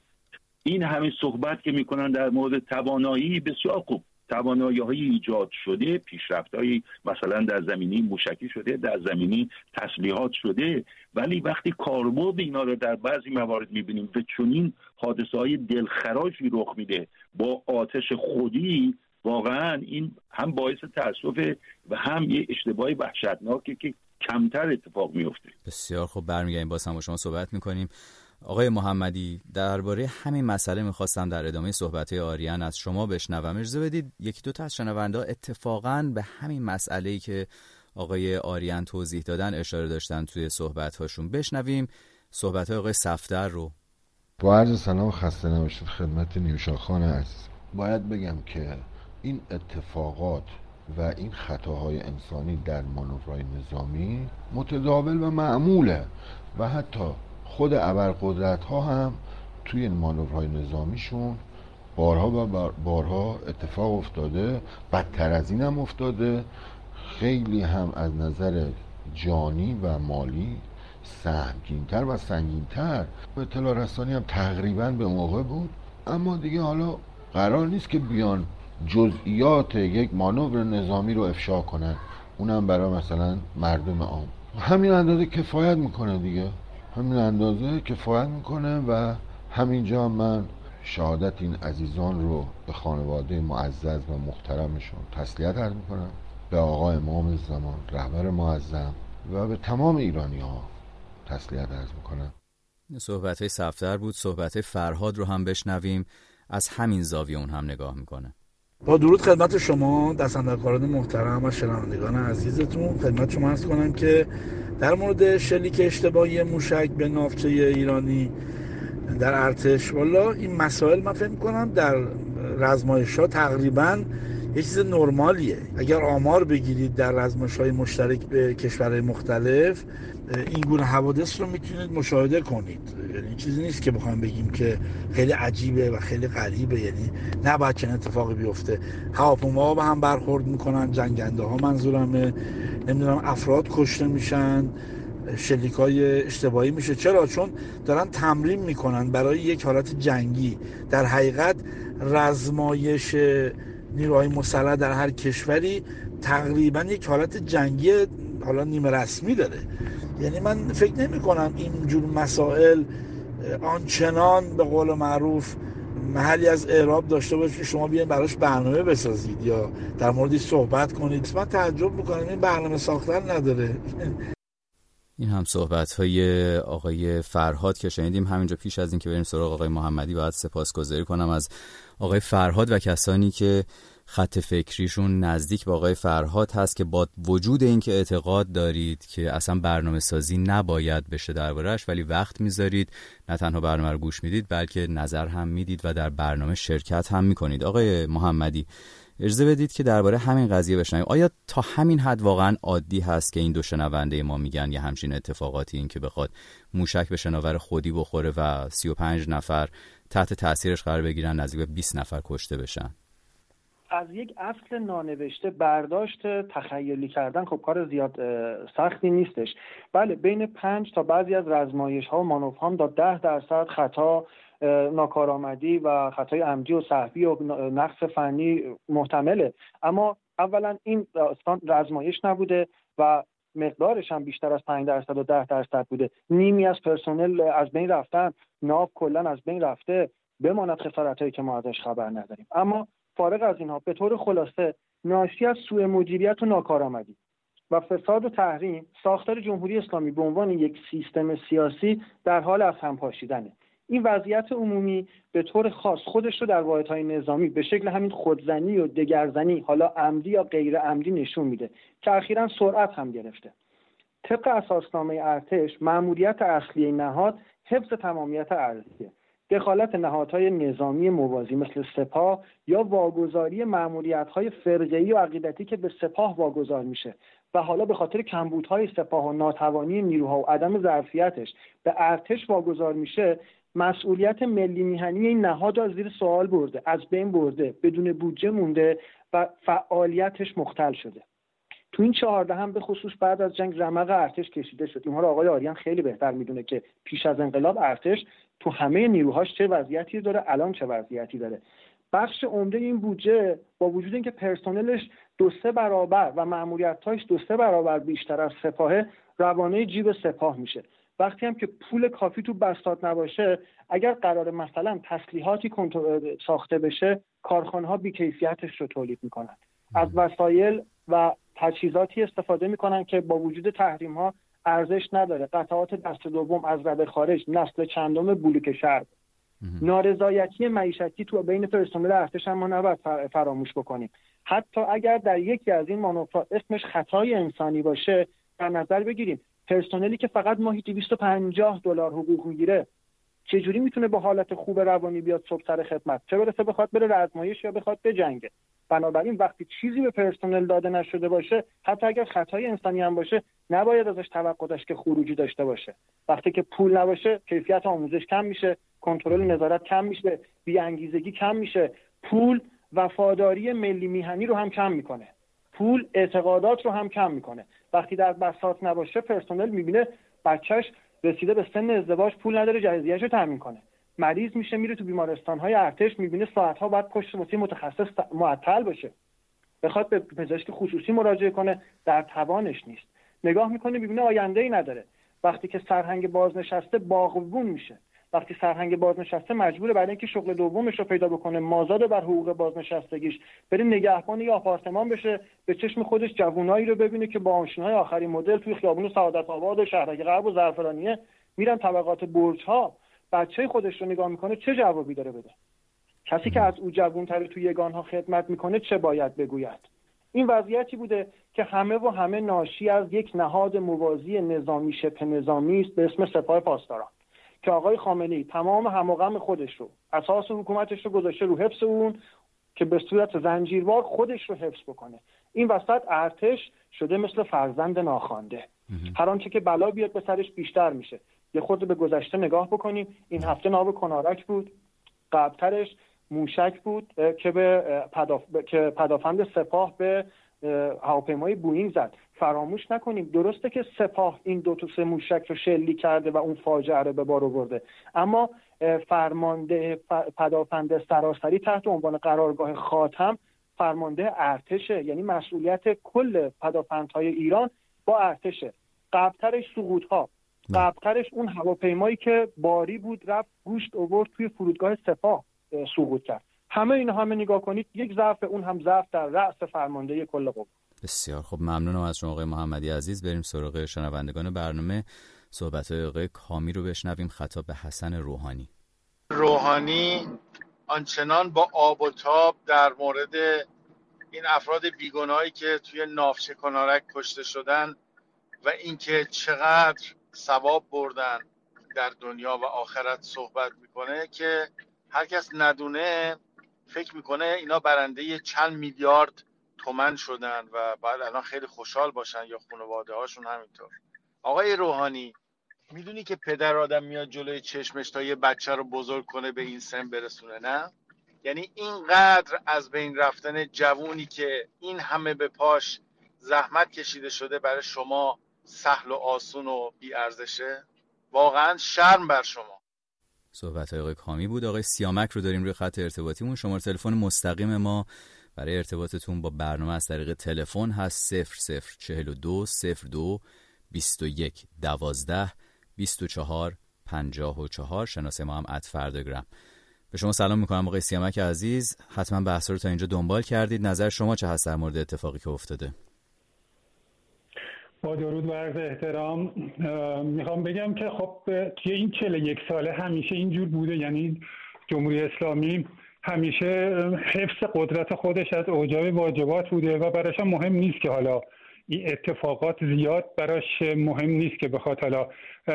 این همه صحبت که میکنن در مورد توانایی، بسیار خوب، توانایی‌های ایجاد شده، پیشرفت‌های مثلا در زمینه موشکی شده، در زمینه تسلیحات شده، ولی وقتی کاربرد اینا رو در بعضی موارد می‌بینیم و چنین حادثه‌های دلخراشی رخ میده با آتش خودی، واقعا این هم باعث تأسفه و هم یه اشتباه وحشتناکه که کمتر اتفاق میفته. بسیار خوب، برمیگردیم باز هم با شما صحبت می‌کنیم. آقای محمدی، درباره همین مسئله میخواستم در ادامه صحبت‌های آریان از شما بشنوم. اجازه بدید یکی دو تا از شنونده اتفاقاً به همین مسئله‌ای که آقای آریان توضیح دادن اشاره داشتن توی صحبت‌هاشون. بشنویم صحبت‌های آقای صفدر رو. با عرض سلام و خسته نباشید خدمت نیوشا خان عزیز. باید بگم که این اتفاقات و این خطاهای انسانی در مانورهای نظامی متداول و معموله و حتی خود ابرقدرت‌ها هم توی این مانورهای نظامیشون بارها و بارها اتفاق افتاده، بدتر از این هم افتاده، خیلی هم از نظر جانی و مالی سهمگین‌تر و سنگین‌تر. اطلاع رسانی هم تقریباً به موقع بود، اما دیگه حالا قرار نیست که بیان جزئیات یک مانور نظامی رو افشا کنن، اونم برای مثلا مردم عام. همین اندازه کفایت میکنه دیگه، همین اندازه کفایت میکنه و همینجا من شهادت این عزیزان رو به خانواده معزز و محترمشون تسلیت عرض میکنم، به آقا امام زمان رهبر معظم و به تمام ایرانی ها تسلیت عرض میکنم. صحبت‌های صفدر بود. صحبت‌های فرهاد رو هم بشنویم، از همین زاویه اون هم نگاه میکنه. با درود خدمت شما دستاندرکاران محترم و شنوندگان عزیزتون، خدمت شما عرض کنم که در مورد شلیک اشتباهی موشک به ناوچه ایرانی در ارتش، والا این مسائل من فکر می‌کنم در رزمایش‌ها تقریباً یه چیز نرمالیه. اگر آمار بگیرید در رزمایش‌های مشترک به کشورهای مختلف، این گونه حوادث رو میتونید مشاهده کنید. یعنی چیزی نیست که بخوایم بگیم که خیلی عجیبه و خیلی غریبه، یعنی نباید چنین اتفاقی بیفته. هواپیماها به هم برخورد میکنن، جنگنده ها منظورمه، نمیدونم افراد کشته میشن، شلیک‌های اشتباهی میشه. چرا؟ چون دارن تمرین میکنن برای یک حالت جنگی. در حقیقت رزمایش نیروهای مسلح در هر کشوری تقریبا یک حالت جنگی حالا نیمه رسمی داره. یعنی من فکر نمی کنم اینجور مسائل آنچنان به قول معروف محلی از اعراب داشته باشید شما بیاین براش برنامه بسازید یا در موردش صحبت کنید. من تعجب میکنم این برنامه ساختن نداره. این هم صحبت‌های آقای فرهاد که شنیدیم. همینجا پیش از این که بریم سراغ آقای محمدی باید سپاسگزاری کنم از آقای فرهاد و کسانی که خط فکریشون نزدیک به آقای فرهاد هست که با وجود این که اعتقاد دارید که اصلا برنامه سازی نباید بشه درباره‌اش، ولی وقت میذارید، نه تنها برنامه رو گوش میدید بلکه نظر هم میدید و در برنامه شرکت هم میکنید. آقای محمدی اجازه بدید که درباره همین قضیه بشنویم. آیا تا همین حد واقعا عادی هست که این دو شنونده ما میگن یه همچین اتفاقاتی، این که بخواد موشک به شناور خودی بخوره و 35 نفر تحت تاثیرش قرار بگیرن، نزدیک به 20 نفر کشته بشن؟ از یک اصل نانوشته برداشت تخیلی کردن خب کار زیاد سختی نیستش. بله، بین 5 تا بعضی از رزمایش‌ها و مانورها تا 10% خطا، ناکارآمدی و خطای عمدی و سهوی و نقص فنی محتمله. اما اولا این داستان رزمایش نبوده و مقدارش هم بیشتر از 5% و 10% بوده. نیمی از پرسنل از بین رفتن، ناو کلا از بین رفته، بماند خسارتایی که ما ازش خبر نداریم. اما فارغ از اینها، به طور خلاصه ناشی از سوء مدیریت و ناکارآمدی و فساد و تحریم، ساختار جمهوری اسلامی به عنوان یک سیستم سیاسی در حال از هم پاشیدنه. این وضعیت عمومی به طور خاص خودش رو در واحدهای نظامی به شکل همین خودزنی و دگرزنی، حالا عمدی یا غیر عمدی، نشون میده که اخیراً سرعت هم گرفته. طبق اساسنامه ارتش، مأموریت اصلی نهاد حفظ تمامیت ارضیه. دخالت نهادهای نظامی موازی مثل سپاه یا واگذاری مأموریت‌های فرقه‌ای و عقیدتی که به سپاه واگذار میشه و حالا به خاطر کمبودهای سپاه و ناتوانی نیروها و عدم ظرفیتش به ارتش واگذار میشه، مسئولیت ملی میهنی این نهاد از زیر سوال برده، از بین برده، بدون بودجه مونده و فعالیتش مختل شده. تو این 14 هم به خصوص بعد از جنگ رمق ارتش کشیده شد. اینها رو آقای آریان خیلی بهتر میدونه که پیش از انقلاب ارتش تو همه نیروهاش چه وضعیتی داره، الان چه وضعیتی داره. بخش عمده این بودجه با وجود اینکه پرسنلش 2-3 برابر و مأموریت‌هاش 2-3 برابر بیشتر از سپاهه، روانه جیب سپاه میشه. وقتی هم که پول کافی تو بساط نباشه، اگر قرار مثلا تسلیحاتی ساخته بشه، کارخانه‌ها بی‌کیفیتش رو تولید میکنن، از وسایل و تجهیزاتی استفاده میکنن که با وجود تحریم‌ها ارزش نداره. قطعات دست دوم از رده خارج، نسل چندم بلوک شرق. نارضایتی معیشتی تو بین پرسنل ارتش هم ما نباید فراموش بکنیم. حتی اگر در یکی از این مانورها اسمش خطای انسانی باشه، در نظر بگیریم پرسنلی که فقط ماهی $250 حقوق میگیره چجوری میتونه با حالت خوب روانی بیاد صبح سر خدمت، چه برسه بخواد بره رزمایش یا بخواد بجنگه. بنابراین وقتی چیزی به پرسنل داده نشده باشه، حتی اگر خطای انسانی هم باشه، نباید ازش توقع داشت که خروجی داشته باشه. وقتی که پول نباشه، کیفیت آموزش کم میشه، کنترل نظارت کم میشه، بی‌انگیزگی کم میشه. پول وفاداری ملی میهنی رو هم کم میکنه، پول اعتقادات رو هم کم میکنه. وقتی در بساط نباشه، پرسنل میبینه بچهش رسیده به سن ازدواج، پول نداره جهیزیه‌شو تامین کنه، مریض میشه میره تو بیمارستان‌های ارتش، میبینه ساعت‌ها بعد پشت واسه متخصص معطل باشه، بخواد به پزشک خصوصی مراجعه کنه، در توانش نیست. نگاه میکنه میبینه آینده‌ای نداره. وقتی که سرهنگ بازنشسته باغبون میشه، وقتی سرهنگ بازنشسته مجبوره برای اینکه شغل دومش رو پیدا بکنه، مازاد بر حقوق بازنشستگیش، بره نگهبان یا آپارتمان بشه، به چشم خودش جوونایی رو ببینه که با ماشین‌های آخرین مدل توی خیابون سعادت آباد و شهرک غرب و زعفرانیه میرن طبقات برج‌ها، بچه خودش رو نگاه میکنه، چه جوابی داره بده؟ کسی که از او جوان‌تر توی یگان‌ها خدمت میکنه چه باید بگوید؟ این وضعیتی بوده که همه ناشی از یک نهاد موازی نظامی شبه نظامی است به اسم سپاه پاسداران که آقای خامنه‌ای تمام هم و غم خودش رو، اساس حکومتش رو گذاشته رو حفظ اون که به صورت زنجیروار خودش رو حفظ بکنه. این وسط ارتش شده مثل فرزند ناخوانده. هر آنچه که بلا بیاد به سرش بیشتر میشه. یه خود به گذشته نگاه بکنیم. این هفته ناو کنارک بود، قبلترش موشک بود که پدافند سپاه به هواپیمای بوئینگ زد. فراموش نکنیم درسته که سپاه این 2-3 موشک رو شلیک کرده و اون فاجعه رو به بار آورده، اما فرمانده پدافند سراسری تحت عنوان قرارگاه خاتم فرمانده ارتشه، یعنی مسئولیت کل پدافندهای ایران با ارتشه. قبلترش سقوط‌ها، قبلترش اون هواپیمایی که باری بود رفت گوشت آورد توی فرودگاه سپاه سقوط کرد. همه نگاه کنید یک ضعف، اون هم ضعف در رأس فرمانده کل قوا. بسیار خب، ممنونم از شما آقای محمدی عزیز. بریم سراغ شنوندگان برنامه. صحبت‌های آقای کامی رو بشنویم خطاب به حسن روحانی. روحانی آنچنان با آب و تاب در مورد این افراد بیگناهی که توی ناوچه کنارک کشته شدن و اینکه چقدر ثواب بردن در دنیا و آخرت صحبت میکنه که هر کس ندونه فکر میکنه اینا برنده چند میلیارد تومن شدن و بعد الان خیلی خوشحال باشن یا خانواده هاشون همینطور. آقای روحانی، میدونی که پدر آدم میاد جلوی چشمش تا یه بچه رو بزرگ کنه به این سن برسونه، نه؟ یعنی اینقدر از بین رفتن جوونی که این همه به پاش زحمت کشیده شده برای شما سهل و آسون و بی ارزشه؟ واقعا شرم بر شما. صحبت آقای کامی بود. آقای سیامک رو داریم روی خط ارتباطیمون. شماره تلفن مستقیم ما برای ارتباطتون با برنامه از طریق تلفن هست 0042 02 21 12 24 54. شناسه ما هم @فرداگرام. به شما سلام میکنم آقای سیامک عزیز. حتما بحث رو تا اینجا دنبال کردید. نظر شما چه هست در مورد اتفاقی که افتاده؟ با درود و عرض احترام میخوام بگم که خب توی این 41 ساله همیشه اینجور بوده. یعنی جمهوری اسلامی همیشه حفظ قدرت خودش از اوجای واجبات بوده و براش مهم نیست که حالا این اتفاقات زیاد براش مهم نیست که بخواد حالا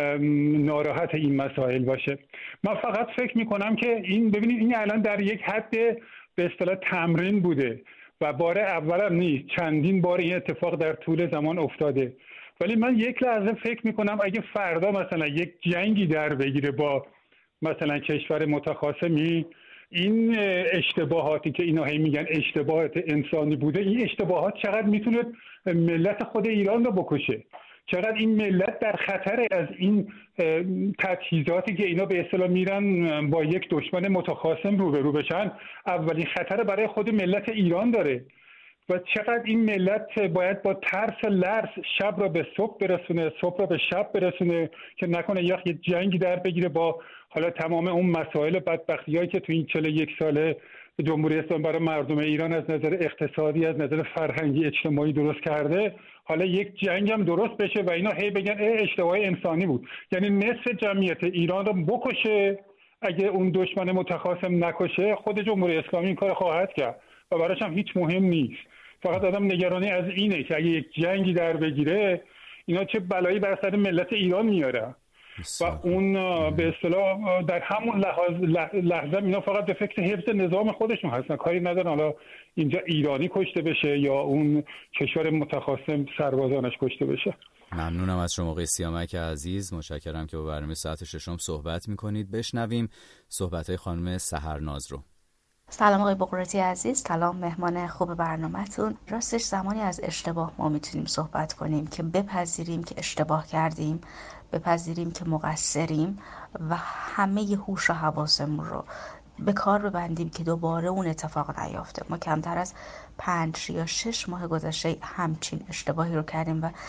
ناراحت این مسائل باشه. من فقط فکر میکنم که ببینید این الان در یک حد به اصطلاح تمرین بوده و بار اول هم نیست، چندین بار این اتفاق در طول زمان افتاده. ولی من یک لحظه فکر میکنم اگه فردا مثلا یک جنگی در بگیره با مثلا کشور متخاصمی، این اشتباهاتی که اینا هی میگن اشتباهات انسانی بوده، این اشتباهات چقدر میتونه ملت خود ایران رو بکشه، چقدر این ملت در خطر از این تجهیزاتی که اینا به اصطلاح میرن با یک دشمن متخاصم روبرو بشن، اولین خطر برای خود ملت ایران داره و چقدر این ملت باید با ترس لرز شب را به صبح برسونه، صبح را به شب برسونه که نکنه یه جنگی در بگیره با حالا تمام اون مسائل بدبختیایی که تو این 41 ساله جمهوری اسلامی برای مردم ایران از نظر اقتصادی، از نظر فرهنگی، اجتماعی درست کرده، حالا یک جنگ هم درست بشه و اینا هی بگن اشتباه انسانی بود. یعنی نصف جمعیت ایران رو بکشه، اگه اون دشمن متخاصم نکشه خود جمهوری اسلامی این کار خواهد کرد و براش هم هیچ مهم نیست. فقط آدم نگرانی از اینه که اگه یک جنگی در بگیره اینا چه بلایی بر سر ملت ایران میاره و اون به اصطلاح در همون لحظه اینا فقط به فکر حفظ نظام خودشون هستن، کاری ندارن حالا اینجا ایرانی کشته بشه یا اون کشور متخاصم سربازانش کشته بشه. ممنونم از شما آقای سیامک عزیز. متشکرم که با برنامه ساعت ششم صحبت میکنید. بشنویم صحبت‌های خانم سحرناز رو. سلام آقای بقراتی عزیز، سلام مهمان خوب برنامه‌تون. راستش زمانی از اشتباه ما میتونیم صحبت کنیم که بپذیریم که اشتباه کردیم، بپذیریم که مقصریم و همه هوش و حواسمون رو به کار ببندیم که دوباره اون اتفاق نیافته. ما کمتر از 5 یا 6 ماه گذشته همچین اشتباهی رو کردیم و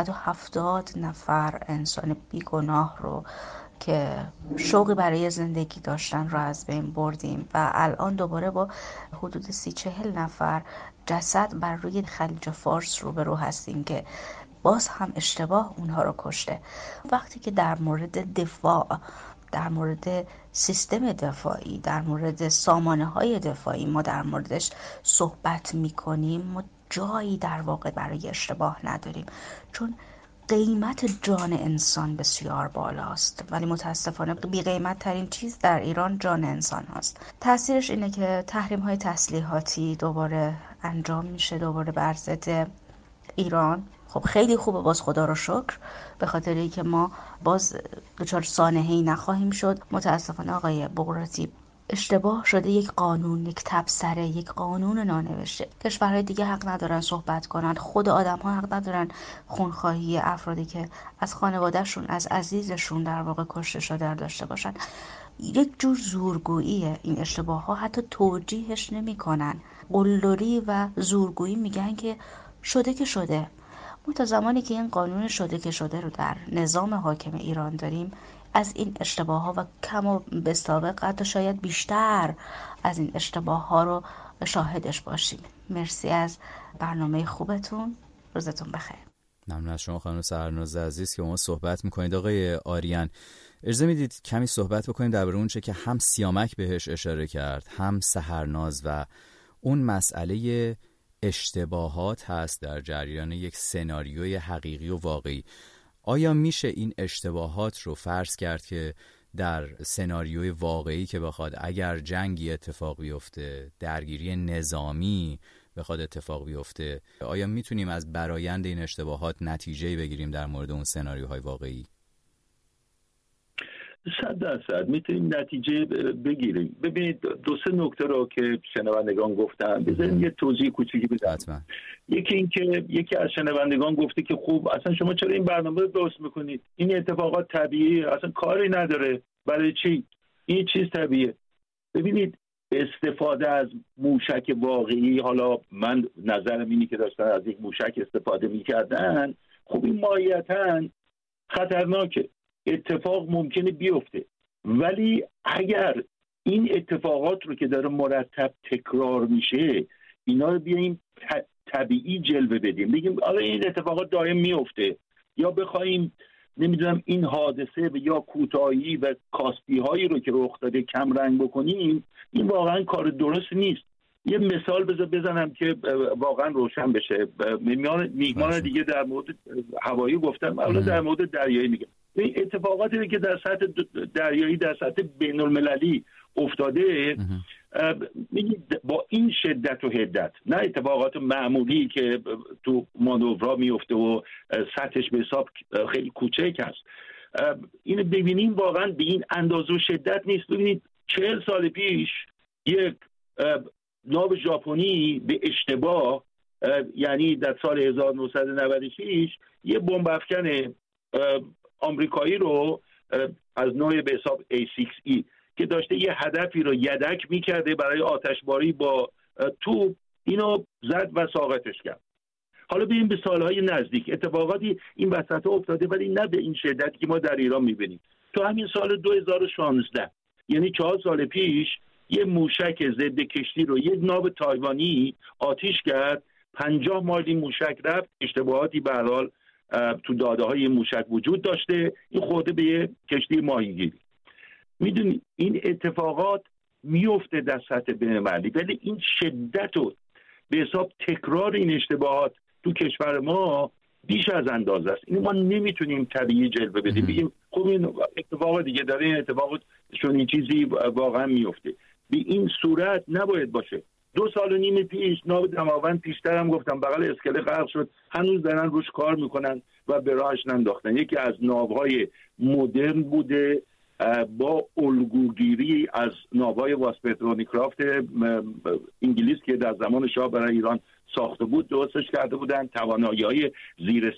170 نفر انسان بیگناه رو که شوقی برای زندگی داشتن رو از بین بردیم و الان دوباره با حدود 30-40 نفر جسد بر روی خلیج فارس روبرو هستیم که باز هم اشتباه اونها رو کشته. وقتی که در مورد دفاع، در مورد سیستم دفاعی، در مورد سامانه های دفاعی ما در موردش صحبت میکنیم، ما جایی در واقع برای اشتباه نداریم، چون قیمت جان انسان بسیار بالاست، ولی متاسفانه بی قیمت ترین چیز در ایران جان انسان هست. تأثیرش اینه که تحریم های تسلیحاتی دوباره انجام میشه، دوباره بر ضد ایران. خب خیلی خوبه، باز خدا رو شکر، به خاطر اینکه ما باز دچار سانحه‌ای نخواهیم شد. متاسفانه آقای بقراتی اشتباه شده یک قانون، یک تبصره، یک قانون نانوشته. کشورهای دیگه حق ندارن صحبت کنن، خود آدم ها حق ندارن خونخواهی افرادی که از خانوادهشون، از عزیزشون در واقع کشته شده داشته باشن. یک جور زورگوییه این اشتباه ها، حتی توجیهش نمی کنن. قلدری و زورگویی میگن که شده که شده. ما تا زمانی که این قانون شده که شده رو در نظام حاکم ایران داریم، از این اشتباه ها و کم و به سابق حتی شاید بیشتر از این اشتباه ها رو شاهدش باشیم. مرسی از برنامه خوبتون، روزتون بخیر. ممنون از شما خانم سحرناز عزیز که ما صحبت میکنید. آقای آریان، اجازه میدید کمی صحبت بکنیم درباره اون چه که هم سیامک بهش اشاره کرد، هم سحرناز، و اون مسئله اشتباهات هست در جریان یک سناریوی حقیقی و واقعی. آیا میشه این اشتباهات رو فرض کرد که در سناریوی واقعی که بخواد اگر جنگی اتفاق بیفته، درگیری نظامی بخواد اتفاق بیفته، آیا میتونیم از برآیند این اشتباهات نتیجه‌ای بگیریم در مورد اون سناریوهای واقعی؟ 100% میتونیم نتیجه بگیریم. ببینید دو سه نکته رو که شنوندگان گفتن بذاریم یه توضیح کوچیکی بدم. یکی از شنوندگان گفته که خوب اصلا شما چرا این برنامه رو درست میکنید؟ این اتفاقات طبیعیه، اصلا کاری نداره، برای چی؟ این چیز طبیعیه. ببینید استفاده از موشک واقعی، حالا من نظرم اینی که داشتن از یک موشک استفاده میکردن، خب این ماهیتاً خطرناکه، اتفاق ممکنه بیفته، ولی اگر این اتفاقات رو که داره مرتب تکرار میشه اینا رو بیاییم طبیعی جلوه بدیم، بگیم آره این اتفاقات دائم میفته، یا بخوایم نمیدونم این حادثه یا کوتاهی و کاستی هایی رو که رخ داده کم رنگ بکنیم، این واقعا کار درست نیست. یه مثال بزنم که واقعا روشن بشه. میهمان دیگه در مورد هوایی گفتم، حالا در مورد دریایی میگم. این اتفاقاتی که در سطح دریایی، در سطح بین المللی افتاده، با این شدت و حدت، نه اتفاقات معمولی که تو مانورها میفته و سطحش به حساب خیلی کوچک هست، اینو ببینیم واقعا به این اندازه و شدت نیست. ببینید 40 سال پیش یک ناو ژاپنی به اشتباه، یعنی در سال 1996 یه بمب افکن آمریکایی رو از نوع به حساب A6E که داشته یه هدفی رو یدک میکرده برای آتشباری با توپ، اینو زد و ساقطش کرد. حالا بریم به سالهای نزدیک، اتفاقاتی این وسط افتاده ولی نه به این شدتی که ما در ایران میبینیم. تو همین سال 2016 یعنی 4 سال پیش یه موشک ضد کشتی رو یک ناو تایوانی آتش کرد، 50 مایل این موشک رفت، اشتباهاتی به هر حال تو داده های موشک وجود داشته، این خورده به یه کشتی ماهیگیری. میدونی این اتفاقات میفته در سطح بین‌المللی، ولی این شدت و به حساب تکرار این اشتباهات تو کشور ما بیش از اندازه است. اینو ما نمیتونیم طبیعی جلوه بدیم، بگیم خب این اتفاق دیگه داره، این اتفاق چون این چیزی واقعا میفته. به این صورت نباید باشه. 2 سال و نیم پیش ناو دماوند، پیشتر هم گفتم، بغل اسکله غرق شد، هنوز دارن روش کار میکنن و به راهش ننداختن. یکی از ناوهای مدرن بوده با الگوگیری از ناوهای واسپترونیکرافت انگلیس که در زمان شاه برای ایران ساخته بود، درستش کرده بودن، توانایی‌های زیر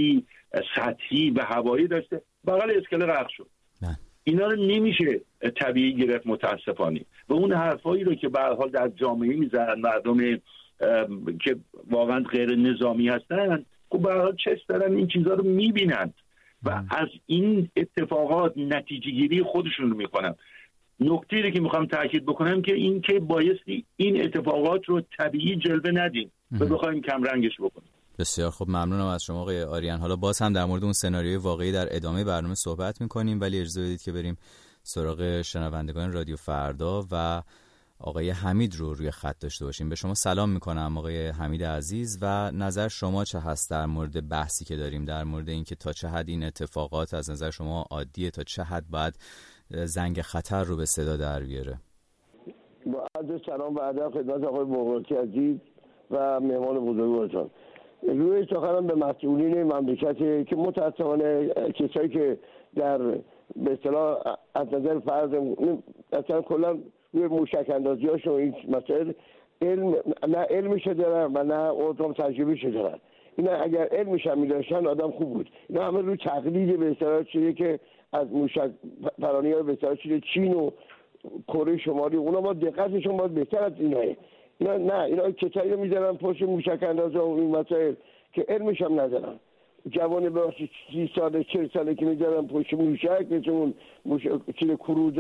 سطحی و هوایی داشته، بغل اسکله غرق شد. اینا رو نمیشه طبیعی گرفت متاسفانه. و اون حرفایی رو که به هر حال در جامعه میزنن مردم که واقعا غیر نظامی هستن، خب به هر حال چش دارن این چیزا رو میبینن و از این اتفاقات نتیجه گیری خودشون رو میکنن. نکته‌ای که میخوام تاکید بکنم که این که بایستی این اتفاقات رو طبیعی جلوه ندیم و بخوایم کم رنگش بکنیم. بسیار خب، ممنونم از شما آقای آریان. حالا باز هم در مورد اون سناریوی واقعی در ادامه برنامه صحبت میکنیم، ولی اجازه بدید که بریم سراغ شنوندگان رادیو فردا و آقای حمید رو روی خط داشته باشیم. به شما سلام میکنم آقای حمید عزیز و نظر شما چه هست در مورد بحثی که داریم، در مورد اینکه تا چه حد این اتفاقات از نظر شما عادیه، تا چه حد باید زنگ خطر رو به صدا در بیاره. با عرض سلام و ادب خدمت آقای بغراتی عزیز و مهمان بزرگوارتان. روی سخنم به مسئولین مملکت که متاسفانه کسایی که در به اصطلاح از نظر فرض مثلا کلا روی موشک اندازی هاشون این مسائل نه علمش دارن و نه عذر تجربهش دارن. اینا اگر علمش هم می‌داشتن آدم خوب بود. اینا همه روی تقلید به اصطلاح چیزی که از موشک پرانی‌ها به اصطلاح چیز چین و کره شمالی، اونا ما دقتشون باید بهتر از اینه. اینا نه، اینا کسایی رو می‌ذارن پشت موشک اندازا و این مسائل که علمش هم ندارن. جوان به 30 ساله 40 ساله که میذارن پشت موشک مثل چیز کروز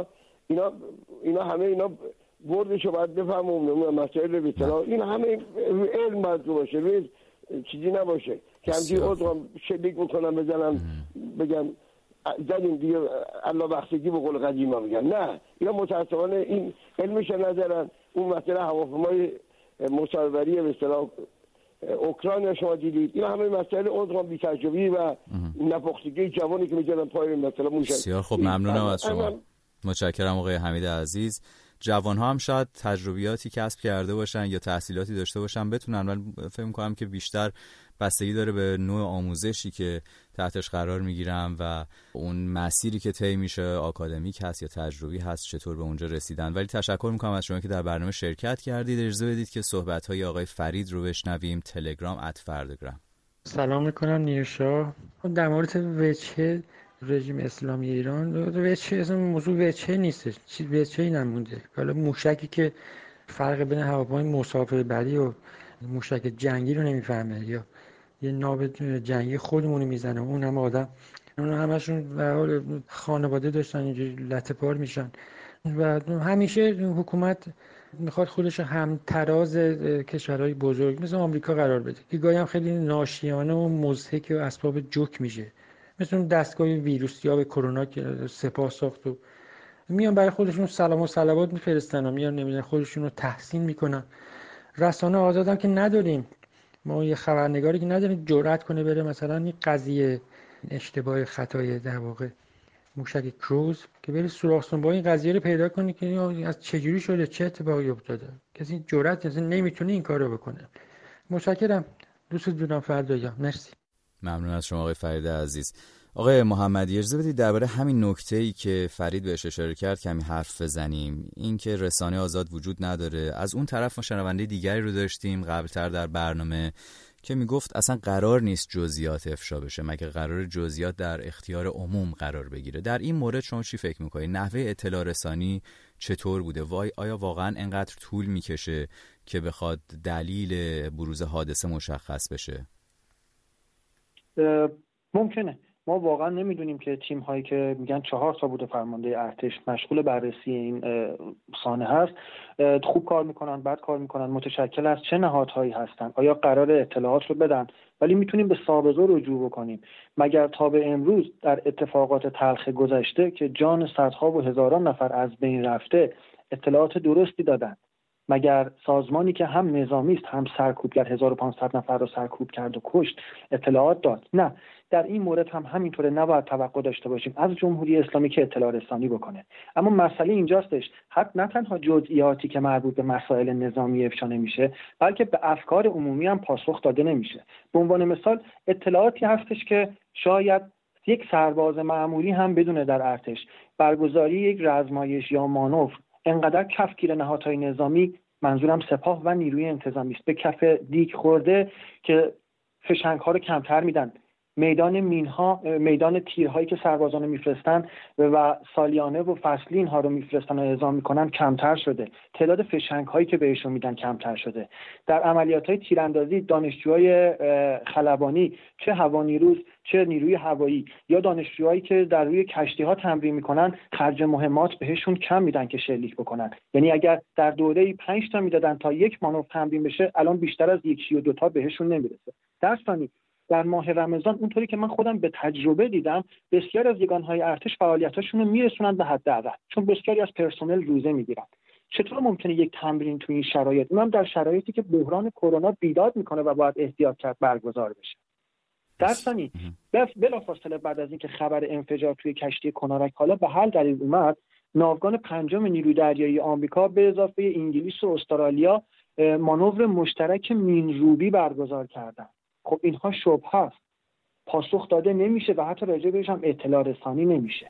اینا همه اینا بردشو باید بفهمون مسائل به اطلاع این همه علم باید باشه، روی چیزی نباشه که همچنین خودم شلیک بکنم بزنم بگم زدیم دیگه الله بخشگی به قول قدیما میگن. نه، اینا متاسفانه این علمش ندارن. اون مسئله هواپیمای مسافری به اصطلاح اوکراین شما دیدید، این همه مسائل عذر بی تجربی و نپختگی جوانی که میذارن پای مثلا موشک. بسیار خب، ممنونم از شما. متشکرم آقای حمید عزیز. جوان‌ها هم شاید تجربیاتی کسب کرده باشن یا تحصیلاتی داشته باشن بتونن، ولی فکر می‌کنم که بیشتر بستگی داره به نوع آموزشی که تحتش قرار میگیرن و اون مسیری که طی میشه، آکادمیک هست یا تجربی هست، چطور به اونجا رسیدن. ولی تشکر میکنم از شما که در برنامه شرکت کردید. اجازه بدید که صحبت‌های آقای فرید رو بشنویم. تلگرام @فردگرام. سلام میکنم نیوشا. در مورد وجه رژیم اسلامی ایران، وجه اصلا موضوع وجه نیستش، چیز وجهی نمونده. حالا موشکی که فرق بین هواپیمای مسافربری و موشک جنگی رو نمیفهمه یا یه ناو جنگی خودمون میزنه، اون هم آدم، اون همشون به حال خانواده داشتن اینجوری لطه پار میشن و همیشه حکومت میخواد خودش هم تراز کشورهای بزرگ مثل آمریکا قرار بده که گاهی هم خیلی ناشیانه و مضحک و اسباب جوک میشه، مثل اون دستگاه ویروسیاب کرونا که سپاه ساخت و میان برای خودشون سلام و صلوات میفرستن و میان نمیدونن خودشون رو تحسین میکنن. رسانه آزادم که نداریم، ما یه خبرنگاری که نداریم جرأت کنه بره مثلا این قضیه اشتباه خطای در واقع موشک کروز که بره سوراخ با این قضیه رو پیدا کنه که از چجوری شده، چه اتفاقی افتاده. کسی جرأت نمیتونه این کارو بکنه. متشکرم، دوست دارم فردایا. مرسی. ممنون از شما آقای فرید عزیز. آقای محمدی اجازه بدید درباره همین نکته‌ای که فرید بهش اشاره کرد کمی حرف بزنیم. این که رسانه آزاد وجود نداره. از اون طرف ما شنونده دیگری رو داشتیم قبلتر در برنامه که میگفت اصلا قرار نیست جزئیات افشا بشه، مگه قرار جزئیات در اختیار عموم قرار بگیره. در این مورد شما چی فکر میکنید؟ نحوه اطلاع رسانی چطور بوده؟ آیا واقعا انقدر طول میکشه که بخواد دلیل بروز حادثه مشخص بشه؟ ممکنه. ما واقعا نمیدونیم که تیم هایی که میگن 4 تا بوده فرمانده ارتش مشغول بررسی این سانحه هست خوب کار میکنن، بد کار میکنن، متشکل از چه نهادهایی هستن، آیا قرار اطلاعات رو بدن؟ ولی میتونیم به سابقه رجوع بکنیم. مگر تا به امروز در اتفاقات تلخ گذشته که جان صدها و هزاران نفر از بین رفته اطلاعات درستی دادن؟ مگر سازمانی که هم نظامی است هم سرکوبگر 1500 نفر رو سرکوب کرد و کشت اطلاعات داد؟ نه. در این مورد هم همینطوره، نباید توقع داشته باشیم از جمهوری اسلامی که اطلاع رسانی بکنه. اما مسئله اینجاستش، نه تنها جزئیاتی که مربوط به مسائل نظامی افشا نمیشه، بلکه به افکار عمومی هم پاسخ داده نمیشه. به عنوان مثال اطلاعاتی هستش که شاید یک سرباز معمولی هم بدونه در ارتش برگزاری یک رزمایش یا مانور انقدر کفگیر نهادهای نظامی، منظورم سپاه و نیروی انتظامی است، به کف دیگ خورده که فشنگ‌ها رو کمتر میدن، میدان مینها، میدان تیرهایی که سربازان میفرستن و سالیانه و فصلی اینها رو میفرستن و اعزام میکنن کمتر شده، تعداد فشنگ‌هایی که بهشون میدن کمتر شده. در عملیات‌های تیراندازی دانشجوهای خلبانی، چه هوانیروز چه نیروی هوایی، یا دانشجوهایی که در روی کشتی‌ها تمرین میکنن، خرج مهمات بهشون کم میدن که شلیک بکنن. یعنی اگر در دوره‌ای 5 تا میدادن تا یک مانور تمرین بشه، الان بیشتر از 1 و 2 تا بهشون نمیرسه. در ثانی در ماه رمضان اونطوری که من خودم به تجربه دیدم، بسیار از یگانهای ارتش فعالیتاشون رو میرسونن به حداقل، چون بسیاری از پرسنل روزه میگیرن. چطور ممکنه یک تمرین تو این شرایط، اونم در شرایطی که بحران کرونا بیداد میکنه و باید احتیاط کرد، برگزار بشه؟ در ثانی بلافاصله بعد از اینکه خبر انفجار توی کشتی کنارک حالا به هر دلیل اومد، ناوگان 5 نیروی دریایی آمریکا به اضافه انگلیس و استرالیا مانور مشترک مین‌روبی برگزار کردن. خب اینها شبهه است، پاسخ داده نمیشه و حتی راجع بهش هم اطلاع رسانی نمیشه.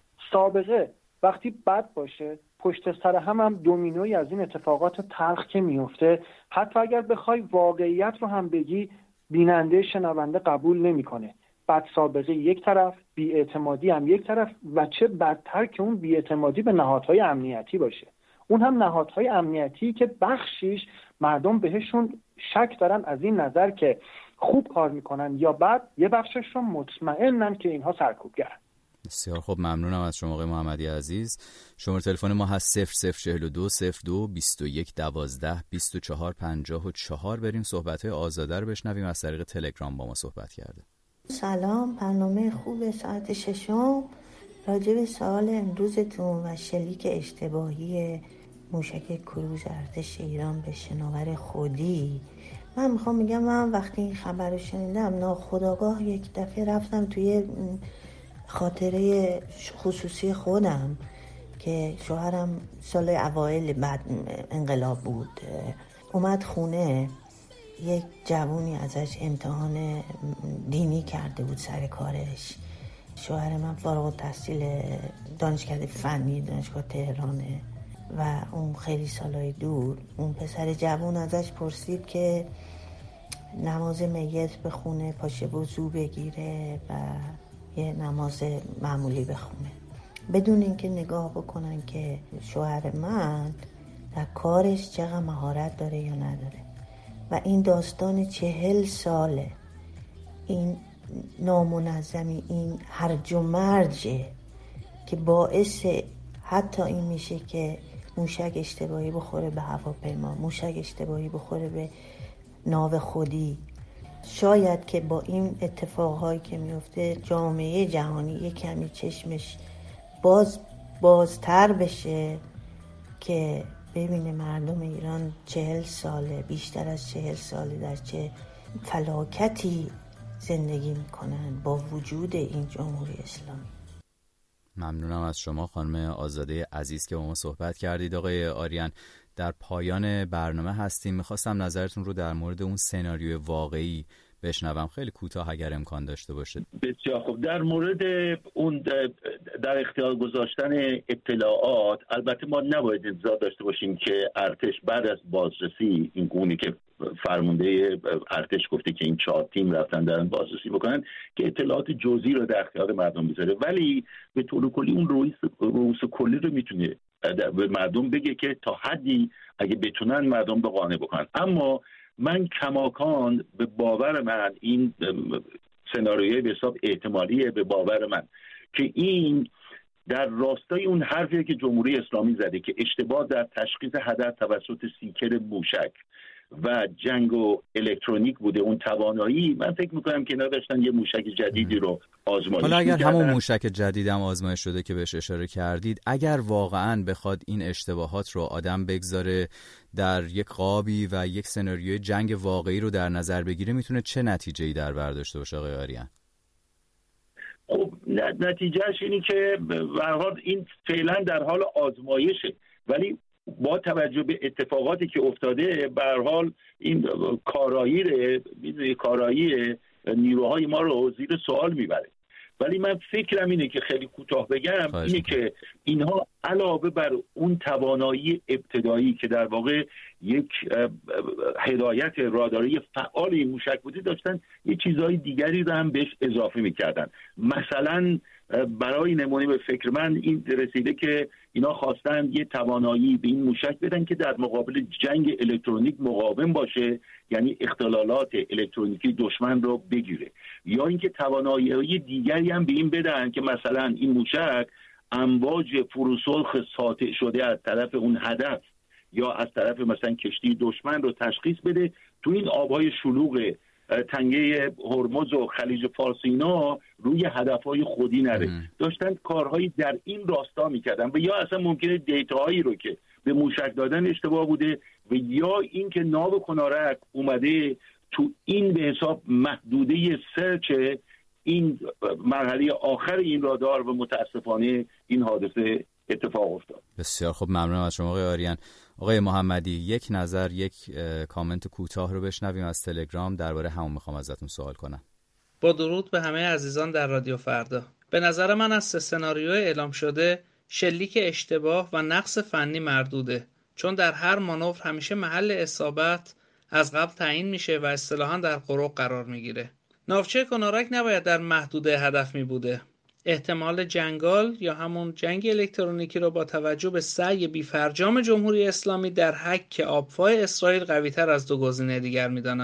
سابقه وقتی بد باشه، پشت سر هم دومینوی از این اتفاقات تلخ که میفته، حتی اگر بخوای واقعیت رو هم بگی، بیننده شنونده قبول نمیکنه. بد سابقه یک طرف، بی‌اعتمادی هم یک طرف، و چه بدتر که اون بی‌اعتمادی به نهادهای امنیتی باشه. اون هم نهادهای امنیتی که بخشیش مردم بهشون شک دارن از این نظر که خوب کار میکنن یا بد، یه بخشش رو مطمئنم که اینها سرکوبگرن. بسیار خب، ممنونم از شما آقای محمدی عزیز. شماره تلفن ما هست 0042 02 21 12 24 54. بریم صحبت‌های آزاده رو بشنویم، از طریق تلگرام با ما صحبت کرده. سلام، برنامه خوب ساعت 6 راجع به سوال امروزتون و شلیک اشتباهی موشک کروز ارتش ایران به شناور خودی. من میخوام بگم، من وقتی این خبر رو شنیدم ناخودآگاه یک دفعه رفتم توی خاطره خصوصی خودم که شوهرم سال اوایل بعد انقلاب بود، اومد خونه، یک جوونی ازش امتحان دینی کرده بود سر کارش. شوهر من فارغ التحصیل دانشکده فنی دانشگاه تهرانه و اون خیلی سالای دور. اون پسر جوون ازش پرسید که نماز میت بخونه، پاشه وضو بگیره و یه نماز معمولی بخونه، بدون اینکه نگاه بکنن که شوهر من در کارش چقدر مهارت داره یا نداره. و این داستان 40 ساله، این نامنظمی، این هرج و مرجه که باعث حتی این میشه که موشک اشتباهی بخوره به هواپیما، موشک اشتباهی بخوره به ناو خودی. شاید که با این اتفاقهایی که میفته جامعه جهانی یک کمی چشمش بازتر بشه که ببینه مردم ایران 40 ساله، بیشتر از 40 ساله در چه فلاکتی زندگی میکنن با وجود این جمهوری اسلامی. ممنونم از شما خانم آزاده عزیز که با ما صحبت کردید. آقای آریان، در پایان برنامه هستیم، میخواستم نظرتون رو در مورد اون سناریوی واقعی بشنوم، خیلی کوتاه اگر امکان داشته باشه. بسیار خوب. در مورد اون در اختیار گذاشتن اطلاعات، البته ما نباید انتظار داشته باشیم که ارتش بعد از بازرسی، این گونه که فرمانده ارتش گفته که این 4 تیم رفتن دارن بازرسی بکنن، که اطلاعات جزئی رو در اختیار مردم بذاره، ولی به طور کلی اون رئیس کلی رو میتونه به مردم بگه که تا حدی اگه بتونن مردم رو قانع بکنن. اما من کماکان به باور من این سناریوی به حساب احتمالیه، به باور من که این در راستای اون حرفی که جمهوری اسلامی زده که اشتباه در تشخیص هدف توسط سیکر موشک و جنگ و الکترونیک بوده، اون توانایی. من فکر میکنم که اینا داشتن یه موشک جدیدی رو آزمایش حالا اگر می‌کردن. همون موشک جدید هم آزمایش شده که بهش اشاره کردید، اگر واقعاً بخواد این اشتباهات رو آدم بگذاره در یک قابی و یک سناریوی جنگ واقعی رو در نظر بگیره، میتونه چه نتیجه‌ای در بر داشته باشه آقای آریان؟ خب نتیجهش اینی که به هر حال این فعلا در حال آزمایشه، ولی با توجه به اتفاقاتی که افتاده به هر حال این کارایی نیروهای ما رو زیر سوال میبره. ولی من فکرم اینه که خیلی کوتاه بگم، اینه که اینها علاوه بر اون توانایی ابتدایی که در واقع یک هدایت راداری فعال این موشک بوده، داشتن یه چیزهای دیگری رو هم بهش اضافه میکردن. مثلا برای نمونه به فکر من این رسیده که اینا خواستن یه توانایی به این موشک بدن که در مقابل جنگ الکترونیک مقاوم باشه، یعنی اختلالات الکترونیکی دشمن رو بگیره، یا اینکه توانایی دیگری هم به این بدن که مثلا این موشک امواج فروسرخ ساطع شده از طرف اون هدف یا از طرف مثلا کشتی دشمن رو تشخیص بده، تو این آبهای شلوغ تنگه هرمز و خلیج فارس اینا روی هدفهای خودی نره. داشتن کارهایی در این راستا میکردن و یا اصلا ممکنه دیتاهایی رو که به موشک دادن اشتباه بوده و یا اینکه ناو کنارک اومده تو این به حساب محدوده سرچ این مرحله آخر این رادار و متاسفانه این حادثه اتفاق افتاد. بسیار خب، ممنونم از شما آقای آریان. آقای محمدی، یک نظر، یک کامنت کوتاه رو بشنویم از تلگرام، درباره همون میخوام ازتون سوال کنم. با درود به همه عزیزان در رادیو فردا. به نظر من از 3 سناریو اعلام شده، شلیک اشتباه و نقص فنی مردوده، چون در هر مانور همیشه محل اصابت از قبل تعیین میشه و اصطلاحاً در قرق قرار میگیره. ناوچه کنارک نباید در محدوده هدف می بوده. احتمال جنگال یا همون جنگ الکترونیکی رو با توجه به سعی بی‌فرجام جمهوری اسلامی در حک آبفای اسرائیل قوی‌تر از 2 گزینه دیگر می‌دانم.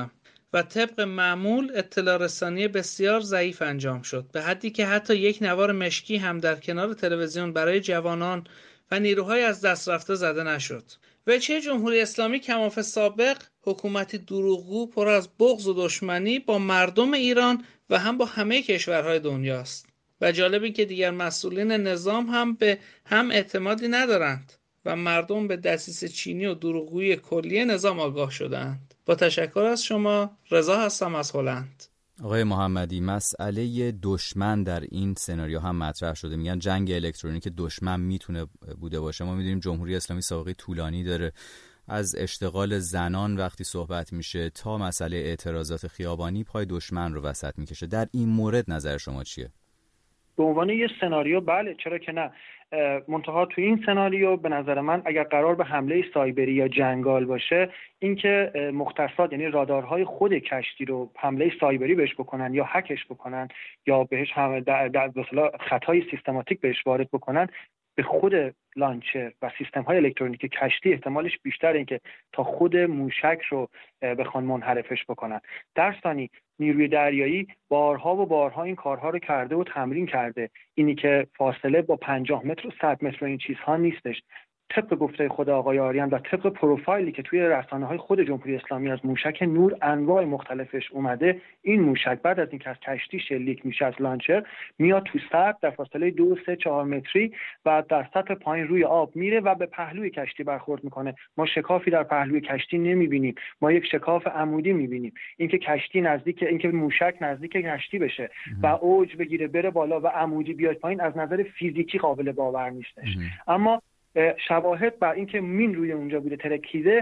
و طبق معمول اطلاع رسانی بسیار ضعیف انجام شد، به حدی که حتی یک نوار مشکی هم در کنار تلویزیون برای جوانان و نیروهای از دست رفته زده نشد. وجه جمهوری اسلامی کماف سابق حکومتی دروغگو پر از بغض و دشمنی با مردم ایران و هم با همه کشورهای دنیاست. و جالب این که دیگر مسئولین نظام هم به هم اعتمادی ندارند و مردم به دسیسه چینی و دروغگویی کلی نظام آگاه شدند. با تشکر از شما، رضا هستم از هلند. آقای محمدی، مسئله دشمن در این سناریو هم مطرح شده. میگن جنگ الکترونیک دشمن میتونه بوده باشه. ما میدونیم جمهوری اسلامی سابقه طولانی داره، از اشتغال زنان وقتی صحبت میشه تا مسئله اعتراضات خیابانی پای دشمن رو وسط میکشه. در این مورد نظر شما چیه؟ به عنوان یه سناریو بله، چرا که نه. منتها تو این سناریو به نظر من اگر قرار به حمله سایبری یا جنگال باشه، اینکه مختصات یعنی رادارهای خود کشتی رو حمله سایبری بهش بکنن یا هکش بکنن یا بهش در خطای سیستماتیک بهش وارد بکنن، به خود لانچر و سیستم‌های الکترونیکی کشتی احتمالش بیشتره اینکه تا خود موشک رو بخوان منحرفش بکنن. در ثانی نیروی دریایی بارها و بارها این کارها رو کرده و تمرین کرده. اینی که فاصله با 50 متر و 100 متر و این چیزها نیستش. طبق گفته خود آقای آریان و طبق پروفایلی که توی رسانه‌های خود جمهوری اسلامی از موشک نور انواع مختلفش اومده، این موشک بعد از اینکه از کشتی شلیک میشه از لانچر میاد تو سطح در فاصله 2 3 4 متری و در سطح پایین روی آب میره و به پهلوی کشتی برخورد میکنه. ما شکافی در پهلوی کشتی نمیبینیم، ما یک شکاف عمودی میبینیم. اینکه کشتی نزدیک، اینکه موشک نزدیک کشتی بشه و اوج بگیره بره بالا و عمودی بیاد پایین، از نظر فیزیکی قابل باور نیستش. اما شواهد بر اینکه مین روی اونجا بوده ترکیده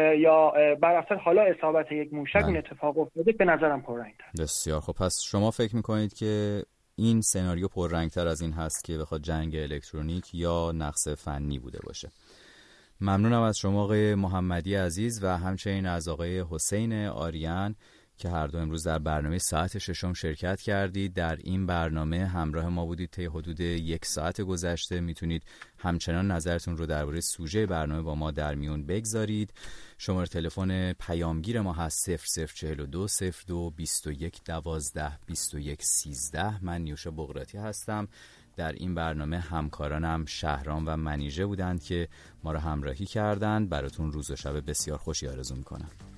یا بر اثر حالا اصابت یک موشک این اتفاق افتاده، به نظرم پررنگ‌تر. بسیار خب، پس شما فکر میکنید که این سناریو پررنگ‌تر از این هست که بخواد جنگ الکترونیک یا نقص فنی بوده باشه. ممنونم از شما آقای محمدی عزیز و همچنین از آقای حسین آریان که هر دو امروز در برنامه ساعت ششم شرکت کردید. در این برنامه همراه ما بودید طی حدود 1 ساعت گذشته. میتونید همچنان نظرتون رو درباره سوژه برنامه با ما در میون بگذارید. شماره تلفن پیامگیر ما هست 0042 02 21 12 21 13. من نیوشا بغراتی هستم. در این برنامه همکارانم شهرام و منیژه بودند که ما را همراهی کردند. براتون روز و شب بسیار خوشی آرزو میکنم.